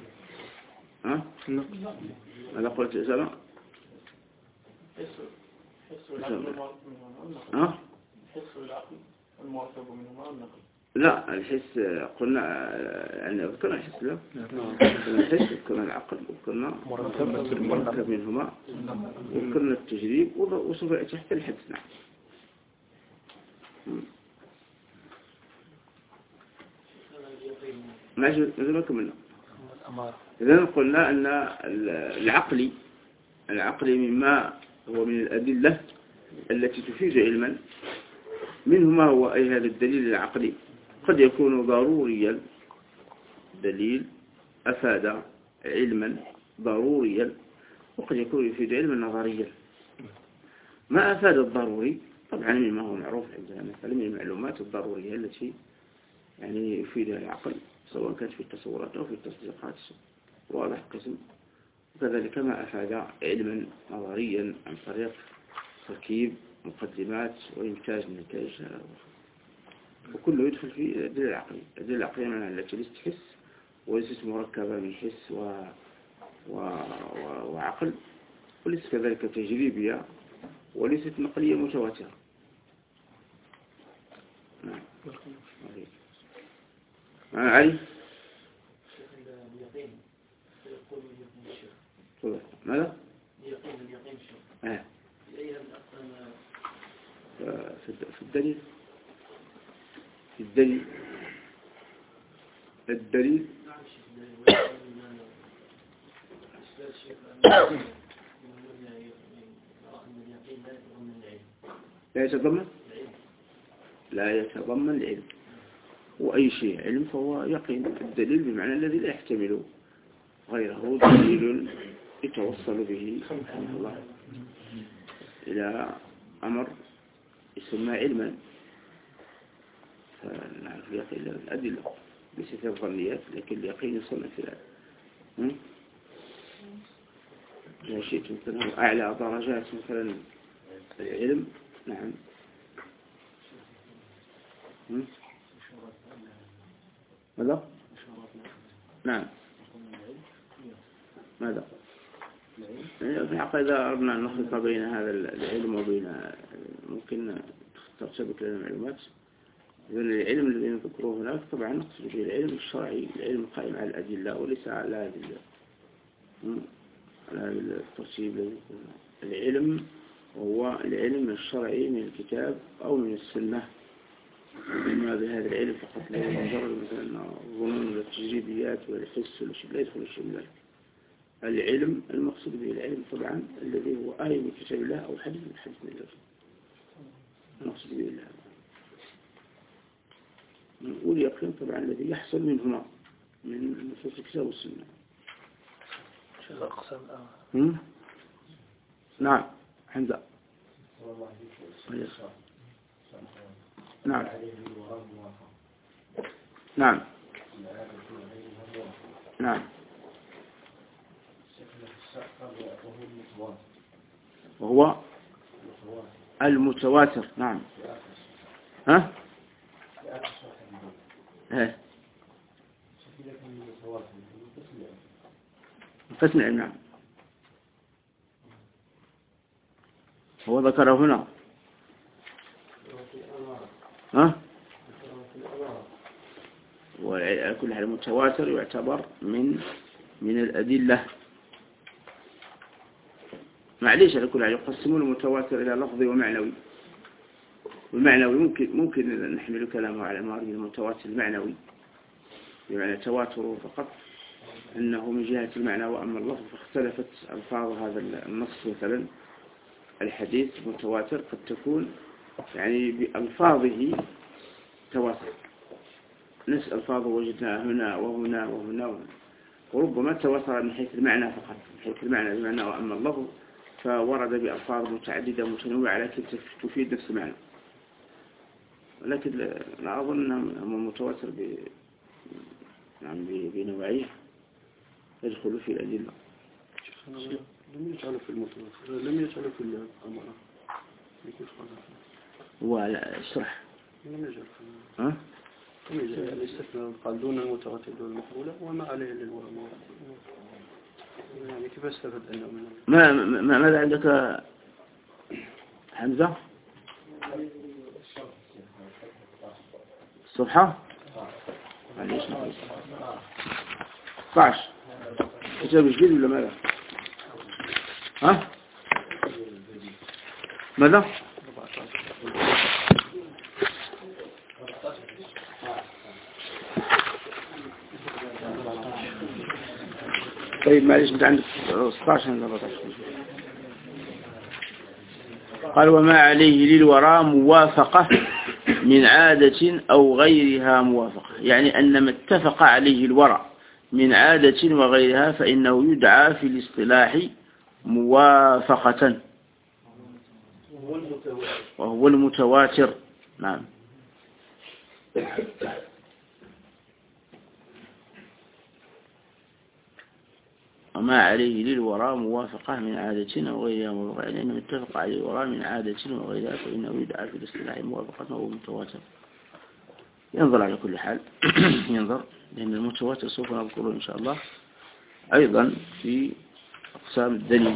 ماذا قلت يا سلام؟ لا، الحس قلنا يعني ذكرنا الحس، لا الحس ذكرنا العقل، وذكرنا المركب منهما، وذكرنا التجريب، وسوف يأتي تحت الحس. نعم. ماشي نزلكم منه. إذن قلنا أن العقل مما هو من الأدلة التي تفيد علما، منهما هو أي هذا الدليل العقلي قد يكون ضروريا، دليل أفاد علما ضروريا، وقد يكون يفيد علما نظريا. ما أفاد الضروري طبعا مما هو معروف عندنا مثلا من المعلومات الضرورية التي يعني يفيدها العقل، سواء كانت في التصورات أو في التصديقات، واضح قسم. وكذلك ما أفاد علما نظريا عن طريق تركيب مقدمات وإنتاج نتائج، وكله يدخل في الأدلة العقلية. الأدلة العقلية معناها التي ليست حس، وليست مركبة من حس وعقل، وليست كذلك تجريبية، وليست نقلية متواترة. نعم. علي ماذا؟ في الدليل الدليل لا يتضمن العلم، وأي شيء علم فهو يقين. الدليل بمعنى الذي لا يحتمل غيره، دليل يتوصل به سبحانه الله إلى أمر يسمى علما. فنعرف اليقين الأدلة ليست الظنيات، لكن اليقين يصنع في العلم. إذا شئت مثلا أعلى درجات مثلا العلم. نعم. ماذا؟ نعم. ماذا؟ إذا أردنا أن نخلط بين هذا العلم وبين ممكن ترتبط لنا معلومات. إذن العلم الذي نذكره هناك طبعا نقصد به العلم الشرعي، العلم القائم على الأدلة وليس على الأدلة على الترتيب. العلم هو العلم الشرعي من الكتاب أو من السنة، إما بهذا العلم فقط لا مجرد مثلا الظنون والتجريبيات والحس والشيء، لا يدخل الشيء من ذلك. العلم المقصود به العلم طبعا الذي هو آية من كتاب الله أو حديث من حديث الله، المقصود به الله. واليقين طبعا الذي يحصل منهما من نصوص الكتاب والسنة. نعم. حمزة. نعم. نعم. نعم. وهو المتواتر. نعم. ها؟ قسم العلم. نعم. هو ذكره هنا. ها؟ وكل حال المتواتر يعتبر من الأدلة. معليش على كل حال يقسمون المتواتر إلى لفظي ومعنوي. والمعنوي ممكن نحمل كلامه على مراد المتواتر المعنوي، بمعنى تواتره فقط أنه من جهة المعنى، وأما اللفظ فاختلفت ألفاظ هذا النص. مثلا الحديث متواتر قد تكون يعني بألفاظه تواتر، نفس ألفاظه وجدناها هنا وهنا وهنا وهنا، وربما تواتر من حيث المعنى فقط، من حيث المعنى بمعنى، وأما اللفظ فورد بألفاظ متعددة متنوعة لكن تفيد نفس المعنى. ولكن لا أظن أنه متواتر بنوعيه يدخل في الأدلة. لم يجعل في المتواتر، لم يجعل في الأمارة. هو اشرح. لم يجعل في ها؟ لم يجعل الاستثناء قال دون المتواتر دون المقبولة وما عليه للوهم. يعني كيف استفد أنه من ماذا عندك حمزة؟ الصفحة؟ معليش 16 كتاب جديد ولا ماذا؟ ها؟ ماذا؟ طيب معليش انت عندك 16 ولا 14. قال وما عليه للوراء موافقة من عادة أو غيرها موافقة، يعني أن ما اتفق عليه الوراء من عادة وغيرها فإنه يدعى في الاصطلاح موافقة، وهو المتواتر. نعم. وما عليه للوراء موافقة من عادة وغيرها موافقة، يعني أنه اتفق عليه الوراء من عادة وغيرها فإنه يدعى في الاصطلاح موافقة وهو متواتر. ينظر على كل حال ينظر، لأن المتواتر سوف نذكره إن شاء الله أيضا في أقسام الدليل.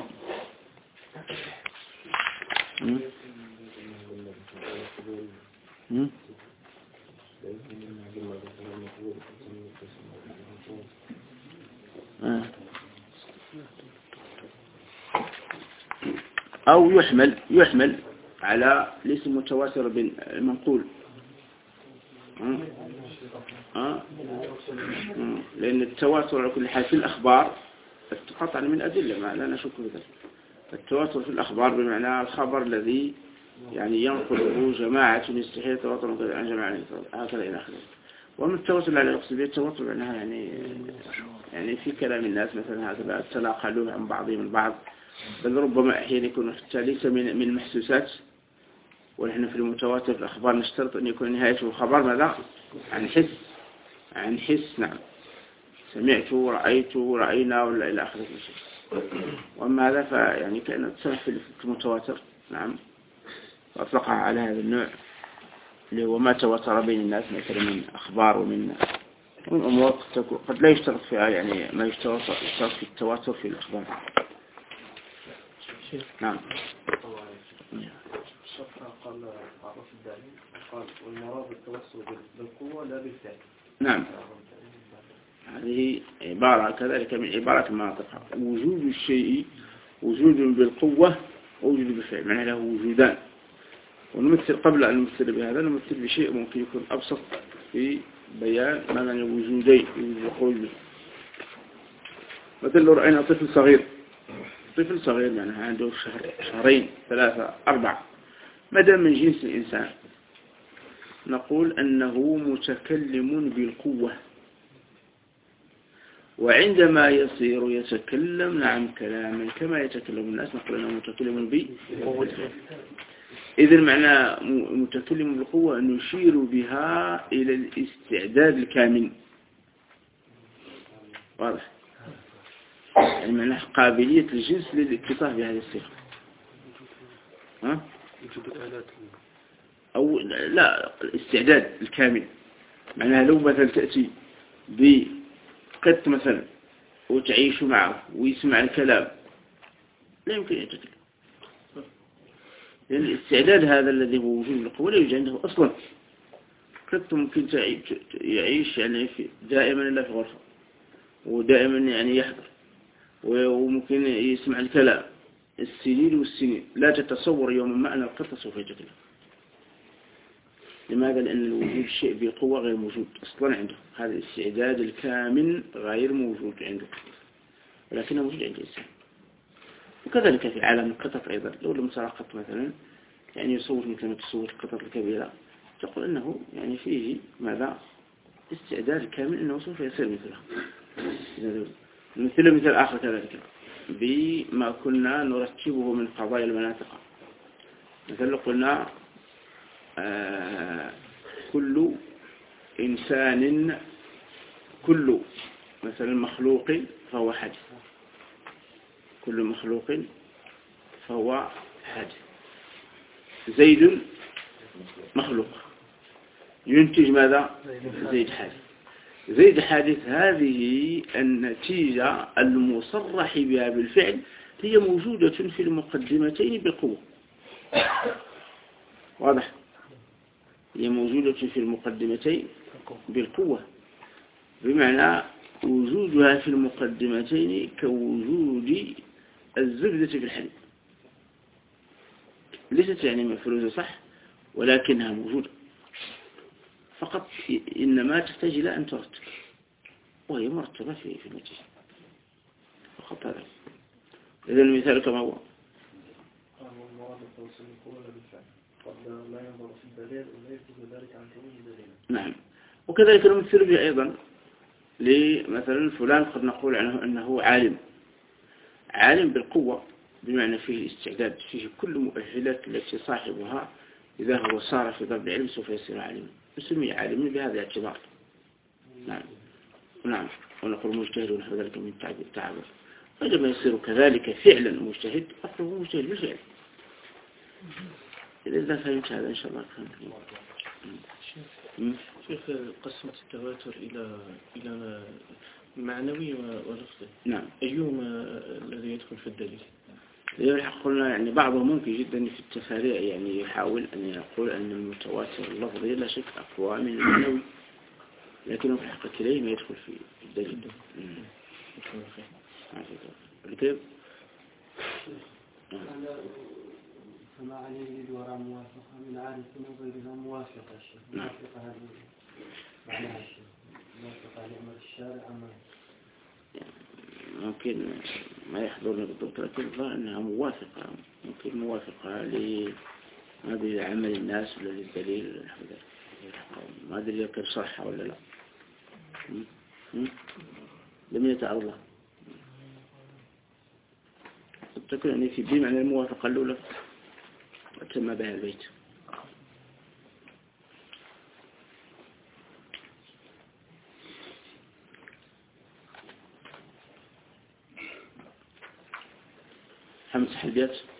أو يحمل على الاسم المتواتر بالمنقول، لأن التواتر على كل حال في الأخبار قطعا من أدلة ما لا نشك في ذلك. التواتر في الأخبار بمعنى الخبر الذي يعني ينقله جماعة يستحيل تواتر عن جماعة هكذا إلى آخره. ومن التواتر على يقصد به التواتر معناها يعني في كلام الناس مثلا هكذا تلاقلوا عن بعضهم البعض، بل ربما أحيانا يكون حتى ليس من المحسوسات. ونحن في المتواتر في الأخبار نشترط أن يكون نهايته الخبر ماذا؟ عن حس. نعم، سمعت رأيت رأينا ولا إلى آخره شيء. وأما هذا فيعني كأنه تسمح في المتواتر. نعم، وأطلقها على هذا النوع اللي هو ما تواتر بين الناس مثلا من أخبار ومن أمور قد لا يشترط فيها يعني ما يشترط في التواتر في الأخبار. نعم. قال عرف الدليل قال والمراد التوسل بالقوة لا بالفعل. نعم، هذه عبارة كذلك من عبارة المناطق. وجود الشيء وجود بالقوة ووجود بالفعل، معنى له وجودان. ونمثل قبل أن نمثل بهذا نمثل بشيء ممكن يكون أبسط في بيان ما معنى وجودين وجود القوة. مثل لو رأينا طفل صغير معناها عنده شهرين 3 4 ما دام من جنس الإنسان نقول أنه متكلم بالقوة. وعندما يصير يتكلم نعم كلاما كما يتكلم الناس نقول أنه متكلم بالقوة. إذن معنى متكلم بالقوة أن نشير بها إلى الاستعداد الكامل. واضح؟ يعني معنى قابلية الجنس للاتصاف بهذه الصيغة. أو لا، الاستعداد الكامل معناها لو مثلا تأتي بقط مثلا وتعيش معه ويسمع الكلام لا يمكن أن يتكلم، لأن الاستعداد هذا الذي هو وجود القوة لا يوجد عنده أصلا. قط ممكن يعيش يعني دائما إلا في غرفة ودائما يعني يحضر وممكن يسمع الكلام السنين والسنين، لا تتصور يوما ما أن القط سوف يتكلم. لماذا؟ لأن الوجود شيء بقوة غير موجود أصلا عنده، هذا الاستعداد الكامل غير موجود عنده ولكنه موجود عند الإنسان. وكذلك في عالم القطط أيضا، لو لم ترى قط مثلا يعني يصور مثل ما تصور القطط الكبيرة تقول أنه يعني فيه ماذا؟ استعداد كامل أنه سوف يصير مثله. مثل آخر كذلك بما كنا نرتبه من قضايا المناطق. مثلا قلنا كل إنسان كل مثلا مخلوق فهو حادث، كل مخلوق فهو حادث. زيد مخلوق ينتج ماذا؟ زيد حادث. زيد حادث هذه النتيجة المصرح بها بالفعل هي موجودة في المقدمتين بالقوة. واضح؟ هي موجودة في المقدمتين بالقوة، بمعنى وجودها في المقدمتين كوجود الزبدة في الحليب. ليست يعني مفروزة صح، ولكنها موجودة فقط، إنما تحتاج إلى أن ترتب، وهي مرتبة في النتيجة فقط. هذا إذن المثال كما هو. نعم، وكذلك نمثل به أيضا لمثلا فلان قد نقول عنه أنه عالم بالقوة، بمعنى فيه استعداد، فيه كل مؤهلات التي صاحبها إذا هو صار في ضرب العلم سوف يصير عالما، نسميه عالما بهذا الاعتبار. نعم، ونقول مجتهد ونحو ذلك من التعبير. فلما يصير كذلك فعلا مجتهد أقول مجتهد بالفعل. إذا فهمت هذا إن شاء الله فهمت. شيخ، قسمة التواتر إلى معنوي ولفظي. نعم. أيهما الذي يدخل في الدليل؟ الحق قلنا يعني بعضهم ممكن جدا في التفاريع يعني يحاول أن يقول أن المتواتر اللفظي لا شك أقوى من المعنوي، لكنه في الحق كليهما يدخل في الدليل. الكيف؟ فما عليه وراء موافقة من عادة وغيرها موافقة. موافقة هذه ممكن ما يحضرني بالضبط، لكن أنها موافقة، ممكن موافقة ما أدري عمل الناس ولا للدليل، ما أدري يمكن صح ولا لا. لم يتعرض تكون أني في بمعنى الموافقة الأولى تم بها البيت. همسح البيت